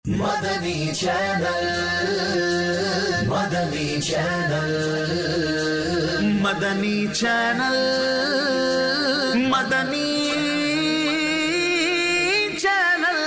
مدنی channel, مدنی channel, مدنی channel, مدنی channel,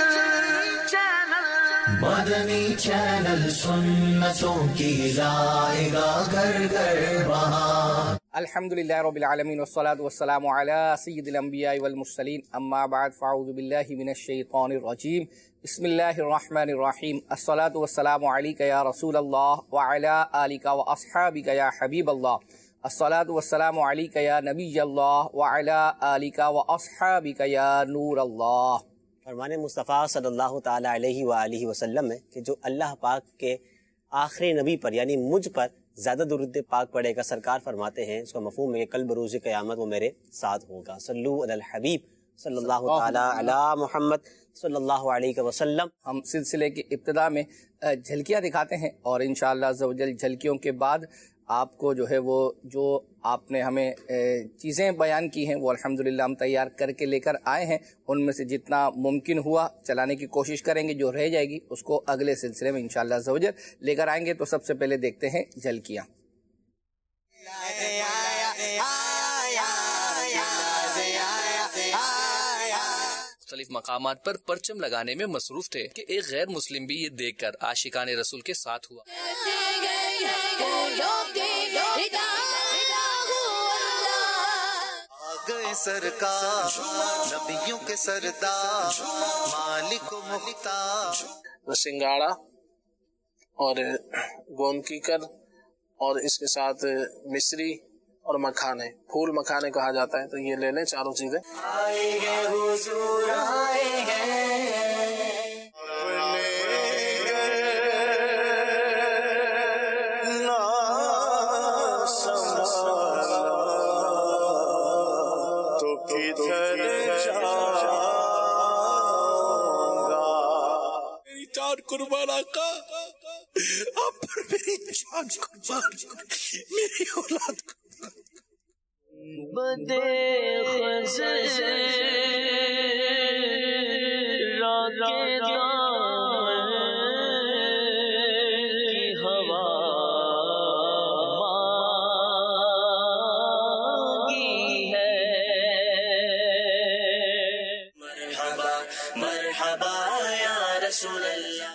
مدنی channel سنتوں کی لائے گا گھر گھر بہار۔ الحمدللہ رب العالمین والصلاة والسلام علی سید الانبیاء والمرسلین، اما بعد فاعوذ باللہ من الشیطان الرجیم، بسم اللہ الرحمن الرحیم، الصلاة والسلام علیک یا رسول اللہ وعلی آلک واصحابک یا حبیب اللہ، الصلاة والسلام علیک یا نبی اللہ وعلی آلک واصحابک یا نور اللہ۔ فرمان مصطفیٰ صلی اللہ تعالیٰ علیہ وآلہ وسلم ہے کہ جو اللہ پاک کے آخری نبی پر یعنی مجھ پر زیادہ درود پاک پڑھے گا، سرکار فرماتے ہیں اس کا مفہوم ہے کہ کل بروز قیامت وہ میرے ساتھ ہوگا۔ صلو علی الحبیب صلی اللہ تعالیٰ علی محمد صلی اللہ علیہ وسلم۔ ہم سلسلے کی ابتدا میں جھلکیاں دکھاتے ہیں اور انشاءاللہ عز و جل جھلکیوں کے بعد آپ کو جو ہے وہ جو آپ نے ہمیں چیزیں بیان کی ہیں وہ الحمدللہ ہم تیار کر کے لے کر آئے ہیں، ان میں سے جتنا ممکن ہوا چلانے کی کوشش کریں گے، جو رہ جائے گی اس کو اگلے سلسلے میں انشاءاللہ عز و جل لے کر آئیں گے۔ تو سب سے پہلے دیکھتے ہیں جھلکیاں۔ مختلف مقامات پر پرچم لگانے میں مصروف تھے کہ ایک غیر مسلم بھی یہ دیکھ کر عاشقان رسول کے ساتھ ہوا۔ گئے سرکار نبیوں کے سردار مالک و مختار، سنگاڑا اور گوند کیکر اور اس کے ساتھ مصری اور مکھانے، پھول مکھانے کہا جاتا ہے، تو یہ لے لیں چاروں چیزیں۔ آئے گے حضور آئے ہیں قربان آقا، آپ پر میری جان قربان، میری اولاد قربان۔ بدے خزے راکے دار کی ہوا مانگی ہے، مرحبا مرحبا یا رسول اللہ۔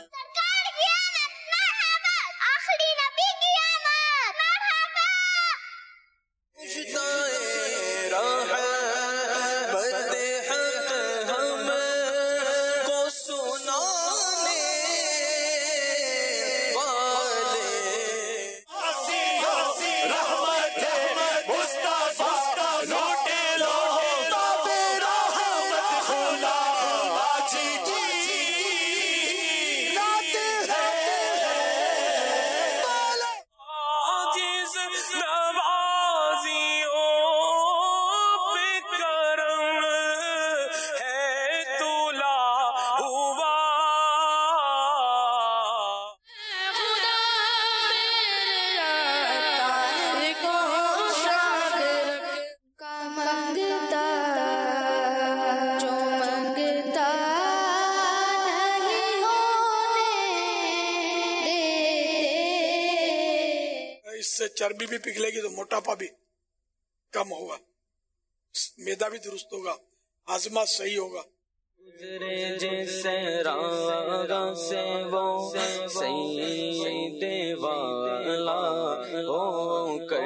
اس سے چربی بھی پگھلے گی تو موٹاپا بھی کم ہوگا، میدا بھی درست ہوگا، ہاضمہ صحیح ہوگا۔ گزرے جیسے راگا سے وہ سید والا ہو کر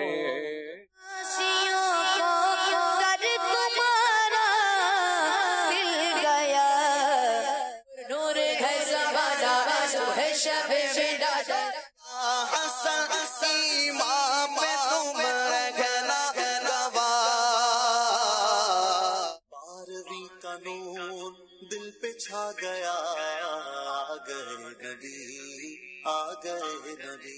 دل پہ چھا گیا، آ گئے نبی، آ گئے نبی،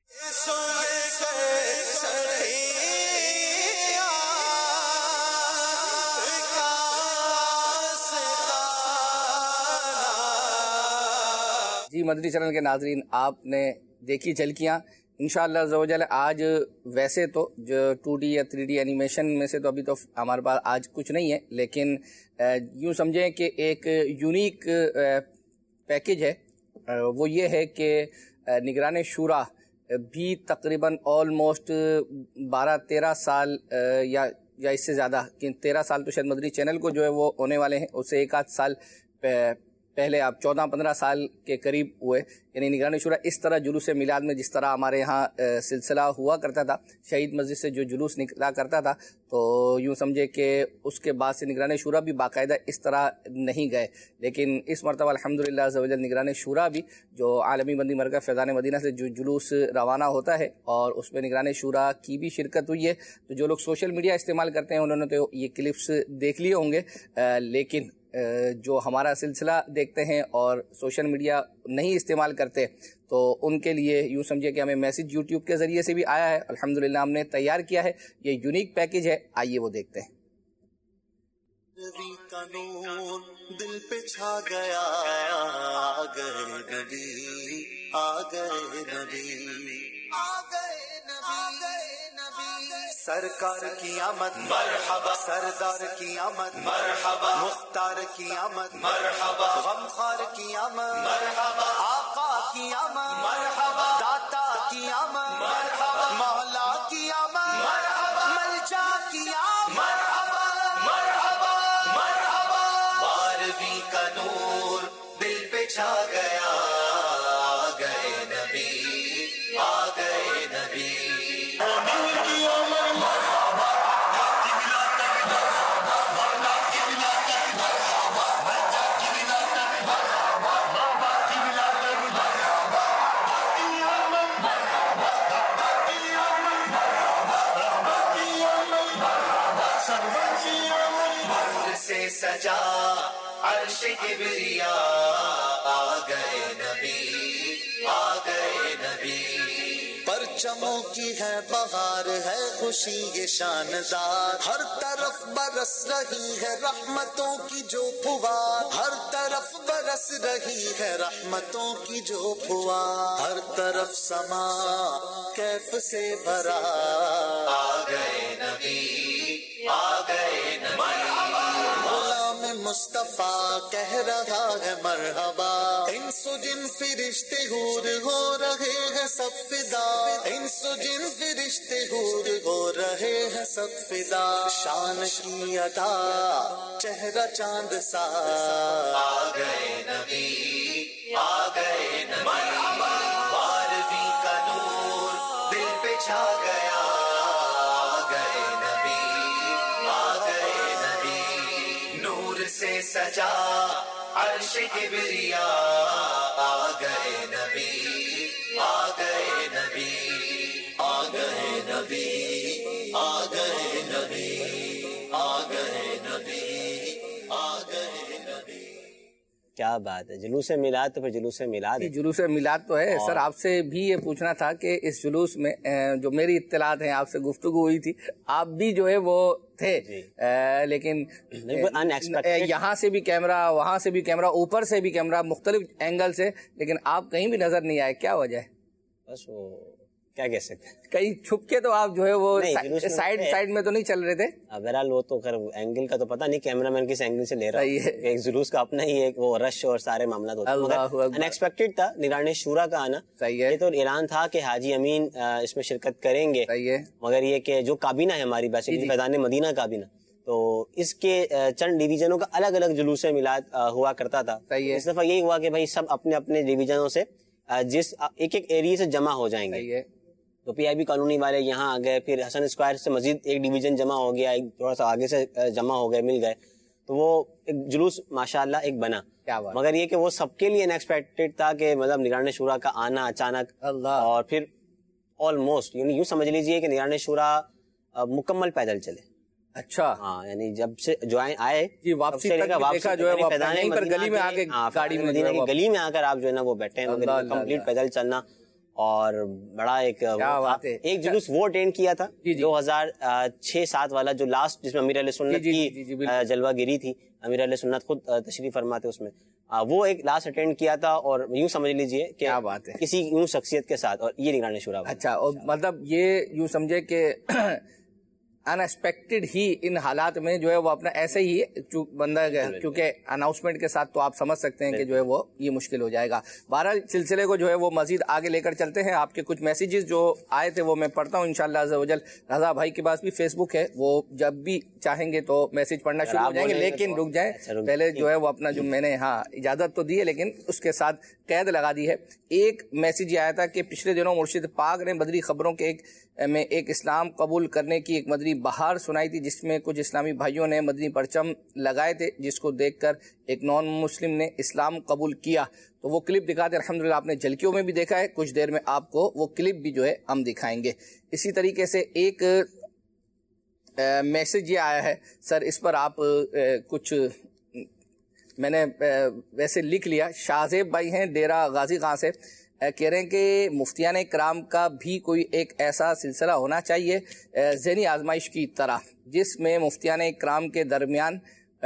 جی مدنی چینل کے ناظرین، آپ نے دیکھی جھلکیاں۔ انشاءاللہ عز و جل آج ویسے تو جو 2D یا 3D اینیمیشن میں سے تو ابھی تو ہمارے پاس آج کچھ نہیں ہے، لیکن یوں سمجھیں کہ ایک یونیک پیکیج ہے وہ یہ ہے کہ نگران شورا بھی تقریباً آلموسٹ 12-13 سال یا اس سے زیادہ، 13 سال تو شاید مدنی چینل کو جو ہے وہ ہونے والے ہیں، اس سے ایک آدھ سال پہلے آپ 14-15 سال کے قریب ہوئے. یعنی نگران شورا اس طرح جلوس میلاد میں جس طرح ہمارے ہاں سلسلہ ہوا کرتا تھا، شہید مسجد سے جو جلوس نکلا کرتا تھا، تو یوں سمجھے کہ اس کے بعد سے نگران شورا بھی باقاعدہ اس طرح نہیں گئے. لیکن اس مرتبہ الحمدللہ عز و جل نگران شورا بھی جو عالمی بندی مرکز فیضان مدینہ سے جو جلوس روانہ ہوتا ہے، اور اس میں نگران شورا کی بھی شرکت ہوئی ہے. تو جو لوگ سوشل میڈیا استعمال کرتے ہیں انہوں نے تو یہ کلپس دیکھ لیے ہوں گے، لیکن جو ہمارا سلسلہ دیکھتے ہیں اور سوشل میڈیا نہیں استعمال کرتے تو ان کے لیے یوں سمجھے کہ ہمیں میسج یوٹیوب کے ذریعے سے بھی آیا ہے. الحمدللہ ہم نے تیار کیا ہے، یہ یونیک پیکیج ہے، آئیے وہ دیکھتے ہیں. نبی کا نور دل پہ چھا گیا، آ گئے نبی، آ گئے نبی، آ گئے نبی، سرکار کی آمد مرحبا، سردار کی آمد مرحبا، مختار کی آمد مرحبا، غمخوار کی آمد مرحبا، آقا کی آمد مرحبا، داتا کی آمد مرحبا، مولا کی آمد مرحبا، ملجا کی آمد مرحبا، مرحبا مرحبا، 12ویں کا نور دل پہ چھا گیا، آ گئے نبی، آ گئے نبی. سے سجا عرش کبریا، آ گئے نبی، آ گئے نبی. پرچموں کی ہے بہار، ہے خوشی یہ شاندار، ہر طرف برس رہی ہے رحمتوں کی جو پھوار، ہر طرف برس رہی ہے رحمتوں کی جو پھوار، ہر طرف سما کیف سے بھرا، آ گئے نبی، آ گئے نبی. غلام مصطفیٰ کہہ رہا ہے مرحبا، انس و جن فرشتے حور ہو رہے ہیں سب فدا، انس و جن فرشتے حور ہو رہے ہیں سب فدا. شان کی ادا چہرہ چاند سا، آ گئے نبی، آ گئے نبی. 12ویں کا نور دل پہ چھا گیا، آ گئے نبی، آ گئے نبی. نور سے سجا عرش کبریا، آ گئے نبی، آ گئے نبی، آ گئے نبی، آ گئے نبی، آ گئے نبی، آ گئے نبی. کیا بات ہے، جلوس میلاد تو پھر جلوس میلاد ہے. جلوس میلاد تو ہے. سر آپ سے بھی یہ پوچھنا تھا کہ اس جلوس میں جو میری اطلاعات ہیں، آپ سے گفتگو ہوئی تھی، آپ بھی جو ہے وہ تھے، لیکن یہاں سے بھی کیمرہ، وہاں سے بھی کیمرہ، اوپر سے بھی کیمرہ، مختلف اینگل سے، لیکن آپ کہیں بھی نظر نہیں آئے. کیا وجہ ہے؟ بس وہ کیا کہہ سکتے ہیں، کہیں چھپ کے تو آپ جو ہے وہ سائڈ میں تو نہیں چل رہے تھے. بہرحال وہ تو خیر اینگل کا تو پتہ نہیں کیمرہ مین کس اینگل سے لے رہا ہے. ایک جلوس کا اپنا ہی ایک وہ رش اور سارے معاملات ہوتے ہیں. ان ایکسپیکٹڈ تھا نگران شورا کا آنا. یہ تو اعلان تھا کہ حاجی امین اس میں شرکت کریں گے، مگر یہ کہ جو کابینہ ہے ہماری بیسیکلی فیضان مدینہ کابینہ، تو اس کے چند ڈویژنوں کا الگ الگ جلوس میلاد ہوا کرتا تھا. اس دفعہ یہی ہوا کہ بھائی سب اپنے اپنے ڈویژنوں سے جس ایک ایک ایریا سے جمع ہو جائیں گے. تو پی آئی بی کالونی والے یہاں آ گئے، پھر حسن اسکوائر سے مزید ایک ڈویژن جمع ہو گیا، ایک تھوڑا سا آگے سے جمع ہو گئے، مل گئے، تو وہ ایک جلوس ماشاءاللہ ایک بنا. مگر یہ کہ وہ سب کے لیے انیکسپیکٹڈ تھا کہ مطلب نگران شورا کا آنا اچانک، اور پھر آلموسٹ یوں سمجھ لیجئے کہ نگران شورا مکمل پیدل چلے. اچھا، ہاں، یعنی جب سے جو آئے واپسی جو ہے گلی میں آ کے گاڑی میں مدینہ کی گلی میں آ کر آپ جو ہے نا وہ بیٹھے ہیں، کمپلیٹ پیدل چلنا. اور بڑا ایک جلوس وہ اٹینڈ کیا تھا 2006-07 والا، جو لاسٹ جس میں امیر علیہ سنت کی جلوہ گیری تھی. امیر علیہ سنت خود تشریف فرماتے اس میں، وہ ایک لاسٹ اٹینڈ کیا تھا. اور یوں سمجھ لیجئے کہ کسی یوں شخصیت کے ساتھ، اور یہ نگران شورا. اچھا، اور مطلب یہ یوں سمجھے کہ अनएक्सपेक्टेड ही इन हालात में जो है वो अपना ऐसे ही बंदा गया, क्योंकि अनाउंसमेंट के साथ तो आप समझ सकते हैं कि जो है वो ये मुश्किल हो जाएगा। बहरहाल सिलसिले को जो है वो मजीद आगे लेकर चलते हैं। आपके कुछ मैसेजेस जो आए थे वो मैं पढ़ता हूँ इंशाअल्लाह अज़्ज़ा वजल। रजा भाई के पास भी फेसबुक है, वो जब भी चाहेंगे तो मैसेज पढ़ना शुरू हो जाएंगे, लेकिन रुक जाए पहले जो है वो अपना जो मैंने इजाजत तो दी है लेकिन उसके साथ कैद लगा दी है। एक मैसेज आया था कि पिछले दिनों मुर्शिद पाक ने बदरी खबरों के एक इस्लाम कबूल करने की एक मदनी बहार सुनाई थी, जिसमें कुछ इस्लामी भाइयों ने मदनी परचम लगाए थे, जिसको देखकर एक नॉन मुस्लिम ने इस्लाम कबूल किया। तो वो क्लिप दिखाते अल्हम्दुलिल्लाह आपने झलकियों में भी देखा है, कुछ देर में आपको वो क्लिप भी जो है हम दिखाएंगे। इसी तरीके से एक मैसेज ये आया है सर, इस पर आप कुछ मैंने वैसे लिख लिया। शाहजेब भाई हैं डेरा गाजी खां से, कह रहे हैं कि मुफ्तियान कराम का भी कोई एक ऐसा सिलसिला होना चाहिए ज़हनी आजमाइश की तरह, जिसमें मुफ्तियान कराम के दरमियान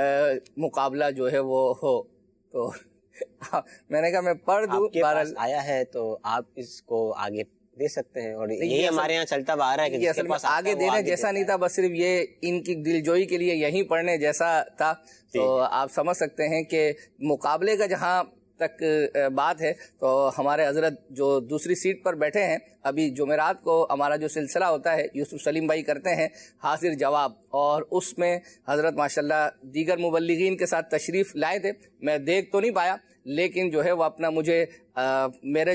मुकाबला जो है वो हो। तो मैंने कहा मैं पढ़ दूं, आपके पास आया है तो आप इसको आगे दे सकते हैं, और यही हमारे यहाँ चलता आ रहा है कि असल में आगे देने जैसा नहीं था, बस सिर्फ ये इनकी दिलजोई के लिए यहीं पढ़ने जैसा था। तो आप समझ सकते हैं कि मुकाबले का जहाँ तक बात है तो हमारे हजरत जो दूसरी सीट पर बैठे हैं, अभी जुमेरात को हमारा जो सिलसिला होता है यूसुफ सलीम भाई करते हैं हाजिर जवाब, और उसमें हजरत माशाल्लाह दीगर मुबल्लिगीन के साथ तशरीफ लाए थे। मैं देख तो नहीं पाया, लेकिन जो है वो अपना मुझे मेरा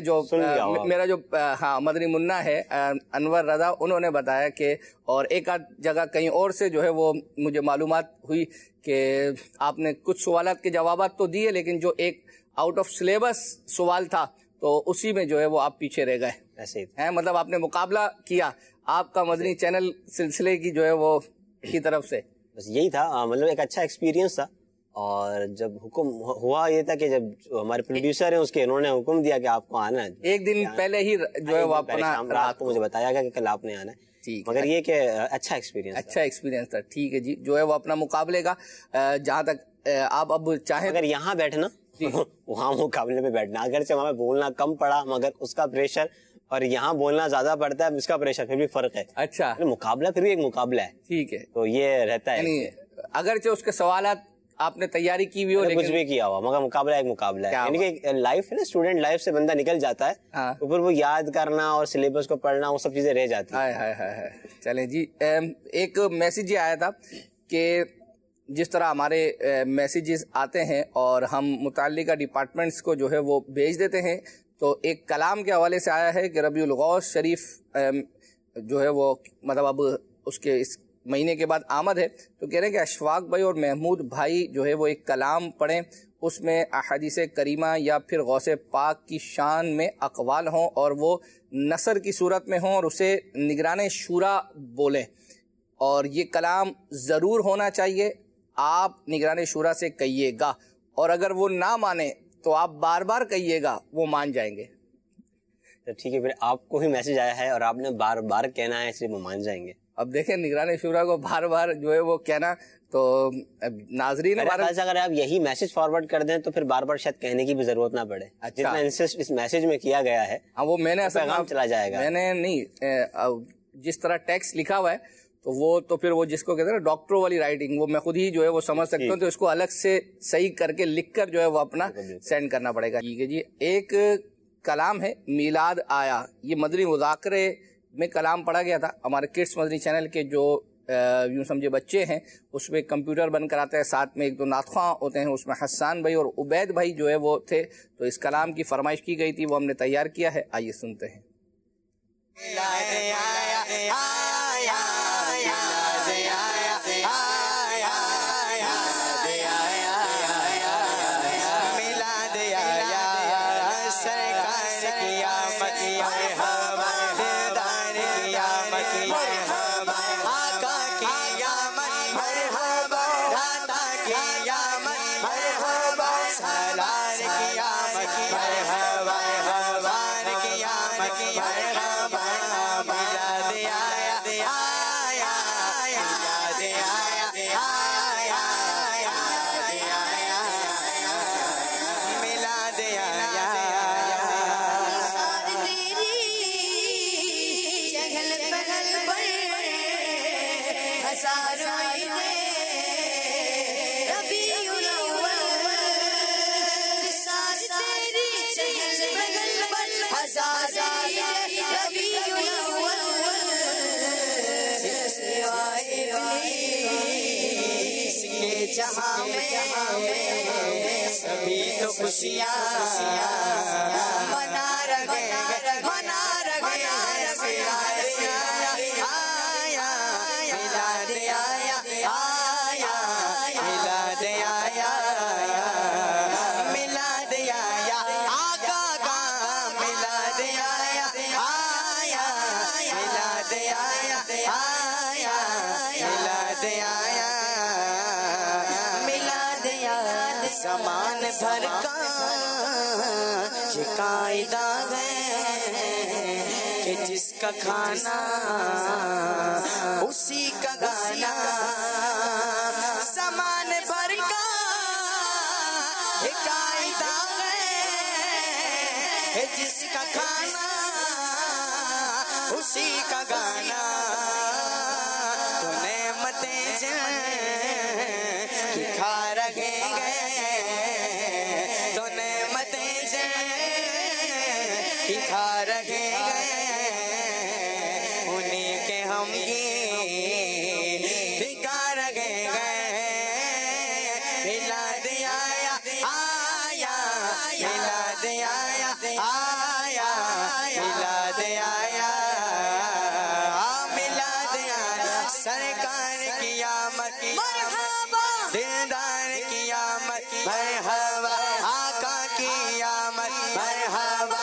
जो मदनी मुन्ना है अनवर रजा, उन्होंने बताया कि और एक आध जगह कहीं और से जो है वो मुझे मालूमात हुई कि आपने कुछ सवालात के जवाबात तो दिए, लेकिन जो एक आउट ऑफ सिलेबस सवाल था तो उसी में जो है वो आप पीछे रह गए। ऐसे ही है, मतलब आपने मुकाबला किया आपका मदनी चैनल सिलसिले की जो है वो की तरफ से। बस यही था, मतलब एक अच्छा एक्सपीरियंस था। और जब हुक्म हुआ ये था कि जब हमारे प्रोड्यूसर हैं उसके उन्होंने हुक्म दिया कि आपको आना है, एक दिन पहले ही जो है वो अपना रात को मुझे बताया गया कि कल आपने आना है। मगर ये कि अच्छा एक्सपीरियंस था। ठीक है जी, जो है वो अपना मुकाबले का जहाँ तक आप अब चाहें अगर यहाँ बैठना वहाँ मुकाबले में बैठना, अगर से वहाँ बोलना कम पड़ा मगर उसका प्रेशर और यहाँ बोलना ज्यादा पड़ता है, इसका प्रेशर फिर भी फर्क है। अच्छा, मुकाबला फिर भी एक मुकाबला है। ठीक है, तो ये रहता है, अगरचे उसके सवालात आपने तैयारी की भी हो, कुछ भी किया हुआ, मगर मुकाबला एक मुकाबला है। यानी कि लाइफ है ना, स्टूडेंट लाइफ से बंदा निकल जाता है। तो फिर वो याद करना और सिलेबस को पढ़ना वो सब चीजें रह जाती है। चलें जी, एक मैसेज ये आया था कि जिस तरह हमारे मैसेजेस आते हैं और हम मुताल्लिका डिपार्टमेंट्स को जो है वो भेज देते हैं, तो एक कलाम के हवाले से आया है कि रबीउल गौस शरीफ जो है वो मतलब अब उसके इस महीने के बाद आमद है, तो कह रहे हैं कि अशफाक भाई और महमूद भाई जो है वो एक कलाम पढ़ें, उसमें अहादीस करीमा या फिर गौसे पाक की शान में अक़वाल हों और वो नसर की सूरत में हों और उसे निगरान शूरा बोलें, और ये कलाम ज़रूर होना चाहिए। आप निगरान शूरा से कहिएगा, और अगर वो ना माने तो आप बार बार कहिएगा, वो मान जाएंगे। तो ठीक है, फिर आपको ही मैसेज आया है और आपने बार बार कहना है, इसलिए वो मान जाएंगे। अब देखें निगरान शूरा को बार बार जो है वो कहना, तो नाजरीन अगर आप यही मैसेज फॉरवर्ड कर दें तो फिर बार बार शायद कहने की भी जरूरत ना पड़े। अच्छा, जितना इंसिस्ट इस मैसेज में किया गया है, हाँ वो मैंने पैगाम चला जाएगा। मैंने नहीं, जिस तरह टेक्स्ट लिखा हुआ है तो वो तो फिर वो जिसको कहते हैं ना डॉक्टरों वाली राइटिंग, वो मैं खुद ही जो है वो समझ सकता हूँ, तो इसको अलग से सही करके लिख कर जो है वो अपना सेंड करना पड़ेगा। ठीक है जी, एक कलाम है मीलाद आया, ये मदनी मुज़ाकरे में कलाम पढ़ा गया था। हमारे किड्स मदनी चैनल के जो यूँ समझे बच्चे हैं उसमें कंप्यूटर बंद कराते हैं, साथ में एक दो नातख़्वां होते हैं, उसमें हसन भाई और उबैद भाई जो है वो थे। तो इस कलाम की फरमाइश की गई थी, वो हमने तैयार किया है, आइए सुनते हैं। जहां में सभी तो खुशियां मना रहे ज़मान भर का ये कायदा है कि जिसका खाना उसी का गाना। ज़मान भर का ये कायदा है जिसका खाना उसी का गाना। तो नेमतें जिनकी खा रहे खा रहे उन्हीं के हम दिखा रहे मिला दिया आया मिला दिया आया मिला दिया मिला दिया सरकार की आमद दिलदार की आमद मरहबा आका की आमद मरहबा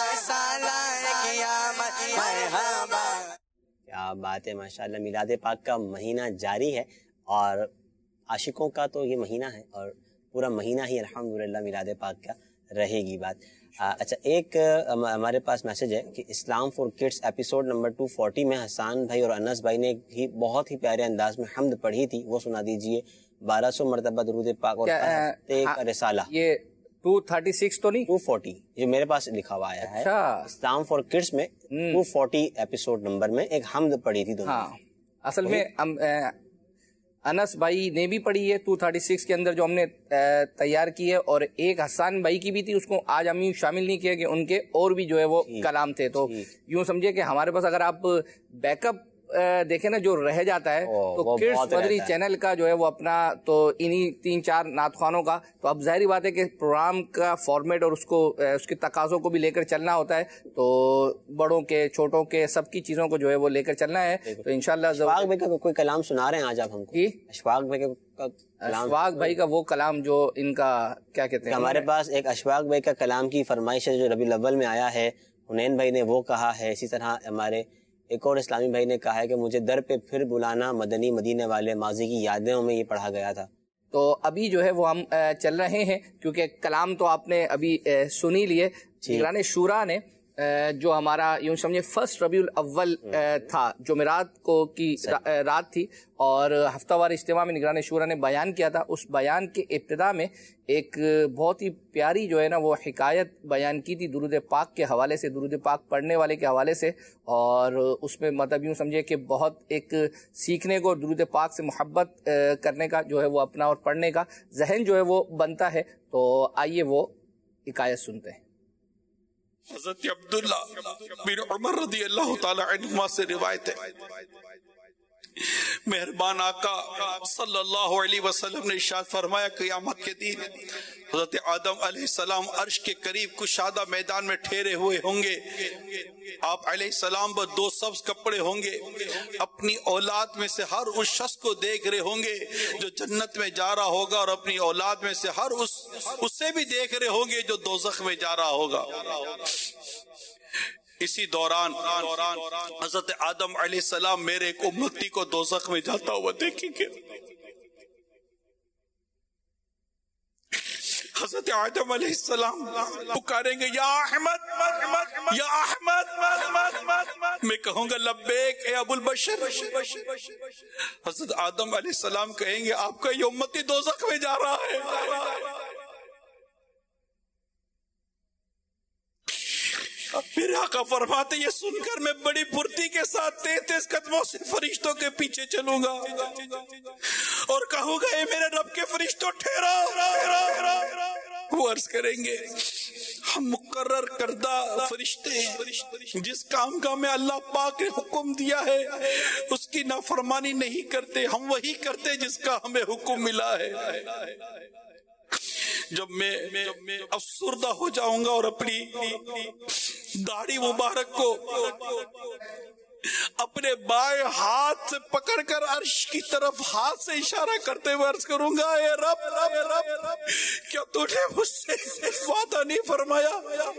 क्या बात है, माशाल्लाह। मिलाद पाक का महीना जारी है और आशिकों का तो ये महीना है और पूरा महीना ही अल्हम्दुलिल्लाह मिलाद पाक का रहेगी बात। अच्छा, एक हमारे पास मैसेज है कि Islam for kids episode number 240 में हसन भाई और अनस भाई ने ही बहुत ही प्यारे अंदाज में हम्द पढ़ी थी, वो सुना दीजिए। 1200 मरतबा दुरूद पाक और रिसाला। ये 236 तो नहीं, 240 ये मेरे पास लिखा हुआ आया है। इस्लाम फॉर किड्स में 240 एपिसोड नंबर में एक हम्द पढ़ी थी दोनों। हाँ, असल में अनस भाई ने भी पढ़ी है 236 के अंदर जो हमने तैयार की है, और एक हसन भाई की भी थी, उसको आज हम शामिल नहीं किया कि उनके और भी जो है वो कलाम थे। तो यूं समझिए कि हमारे पास अगर आप बैकअप देखे ना जो रह जाता है तो किड्स मदरी चैनल का जो है वो अपना तो इन्हीं 3-4 नातखानों का, तो अब जाहिर बात है कि प्रोग्राम का फॉर्मेट और उसको उसके तकाज़ों को भी लेकर चलना होता है, तो बड़ों के छोटों के सबकी चीजों को जो है वो लेकर चलना है। तो इंशाल्लाह अशफाक भाई का कोई कलाम सुना रहे हैं आज आप हमको? अशफाक भाई का अशफाक भाई का वो कलाम जो इनका क्या कहते हैं, हमारे पास एक अशफाक भाई का कलाम की फरमाइश है जो रबीउल अव्वल में आया है। हुनैन भाई ने वो कहा है। इसी तरह हमारे एक और इस्लामी भाई ने कहा है कि मुझे दर पे फिर बुलाना मदनी मदीने वाले, माजी की यादों में ये पढ़ा गया था। तो अभी जो है वो हम चल रहे हैं, क्योंकि कलाम तो आपने अभी सुनी लिए। निगरान शूरा ने जो हमारा यूं समझे फर्स्ट रबीउल अव्वल था, जुमेरात को की रात थी, और हफ्तावार इज्तिमा में निगरान शूरा ने बयान किया था। उस बयान के इब्तिदा में एक बहुत ही प्यारी जो है ना वो हिकायत बयान की थी दुरूद पाक के हवाले से, दुरूद पाक पढ़ने वाले के हवाले से, और उसमें मतलब यूं समझे कि बहुत एक सीखने को, दुरूद पाक से मोहब्बत करने का जो है वो अपना और पढ़ने का जहन जो है वो बनता है। तो आइए वो हिकायत सुनते हैं। हज़रत अब्दुल्ला बिन उमर रज़ी अल्लाह ताला अन्हुमा से रिवायत है, मेहरबान आका सल्लल्लाहु अलैहि वसल्लम ने इरशाद फरमाया, क़यामत के दिन हज़रत आदम अलैहिस्सलाम अर्श के करीब कुशादा मैदान में ठहरे हुए होंगे। आप अलैहिस्सलाम पर 2 सब्ज़ कपड़े होंगे। अपनी औलाद में से हर उस शख्स को देख रहे होंगे जो जन्नत में जा रहा होगा, और अपनी औलाद में से हर उससे भी देख रहे होंगे जो दोज़ख में जा रहा होगा। इसी दौरान हज़रत आदम अलैहिस्सलाम मेरे एक उम्मती को दोज़ख में जाता हुआ देखेंगे। हज़रत आदम अलैहिस्सलाम पुकारेंगे, या अहमद या अहमद। मैं कहूंगा लब्बैक ए अबुल बशर। हज़रत आदम अलैहिस्सलाम कहेंगे, आपका ये उम्मती दोज़ख में जा रहा है। मेरे आका फरमाते, ये सुनकर मैं बड़ी फुर्ती के साथ तेज कदमों से फरिश्तों के पीछे चलूंगा और कहूंगा, ये मेरे रब के फरिश्तों ठहरो। वो अर्ज करेंगे, ہم مقرر کردہ فرشتے ہیں، جس کام کا ہمیں اللہ پاک نے حکم دیا ہے اس کی نافرمانی نہیں کرتے، ہم وہی کرتے جس کا ہمیں حکم ملا ہے۔ جب میں افسردہ ہو جاؤں گا اور اپنی داڑھی مبارک کو اپنے بائیں ہاتھ سے پکڑ کر عرش کی طرف ہاتھ سے اشارہ کرتے ہوئے عرض کروں گا، اے رب کیا تو نے مجھ سے وعدہ نہیں فرمایا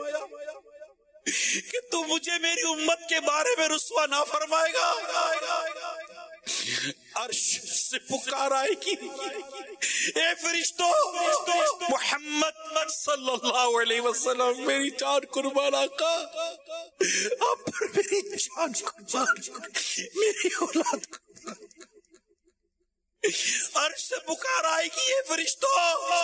کہ تو مجھے میری امت کے بارے میں رسوا نہ فرمائے گا؟ عرش سے پکار آئے گی، اے فرشتوں، محمد صلی اللہ علیہ وسلم، میری جان قربان آقا، آپ پر میری جان قربان، میری اولاد قربان۔ عرش سے پکار آئے گی، اے فرشتوں،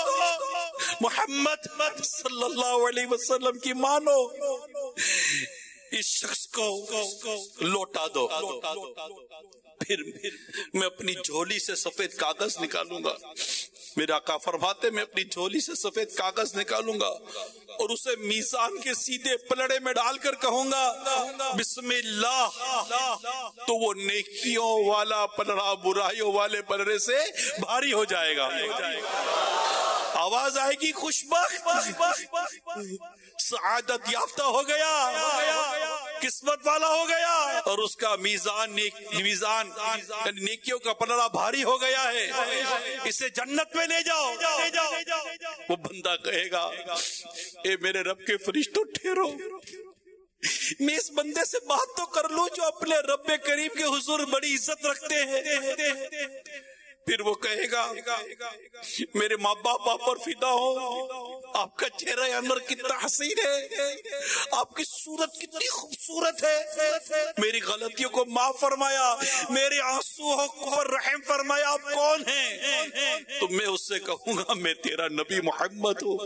محمد صلی اللہ علیہ وسلم کی مانو، اس شخص کو لوٹا دو۔ پھر میں اپنی جھولی سے سفید کاغذ نکالوں گا، میرے آقا فرماتے میں اپنی جھولی سے سفید کاغذ نکالوں گا اور اسے میزان کے سیدھے پلڑے میں ڈال کر کہوں گا بسم اللہ، تو وہ نیکیوں والا پلڑا برائیوں والے پلڑے سے بھاری ہو جائے گا۔ آواز آئے گی، خوشبخت، سعادت یافتہ ہو گیا، قسمت والا ہو گیا، اور اس کا میزان نیکیوں کا پلڑا بھاری ہو گیا ہے، اسے جنت میں لے جاؤ۔ وہ بندہ کہے گا، اے میرے رب کے فرشتوں ٹھہرو، میں اس بندے سے بات تو کر لوں جو اپنے رب کریم کے حضور بڑی عزت رکھتے ہیں۔ پھر وہ کہے گا، میرے ماں باپ آپ پر فدا ہو، آپ کا چہرہ انور کتنا حسین ہے، آپ کی صورت کتنی خوبصورت ہے، میری غلطیوں کو معاف فرمایا، میرے آنسوؤں پر رحم فرمایا، آپ کون ہیں؟ تو میں اس سے کہوں گا، میں تیرا نبی محمد ہوں۔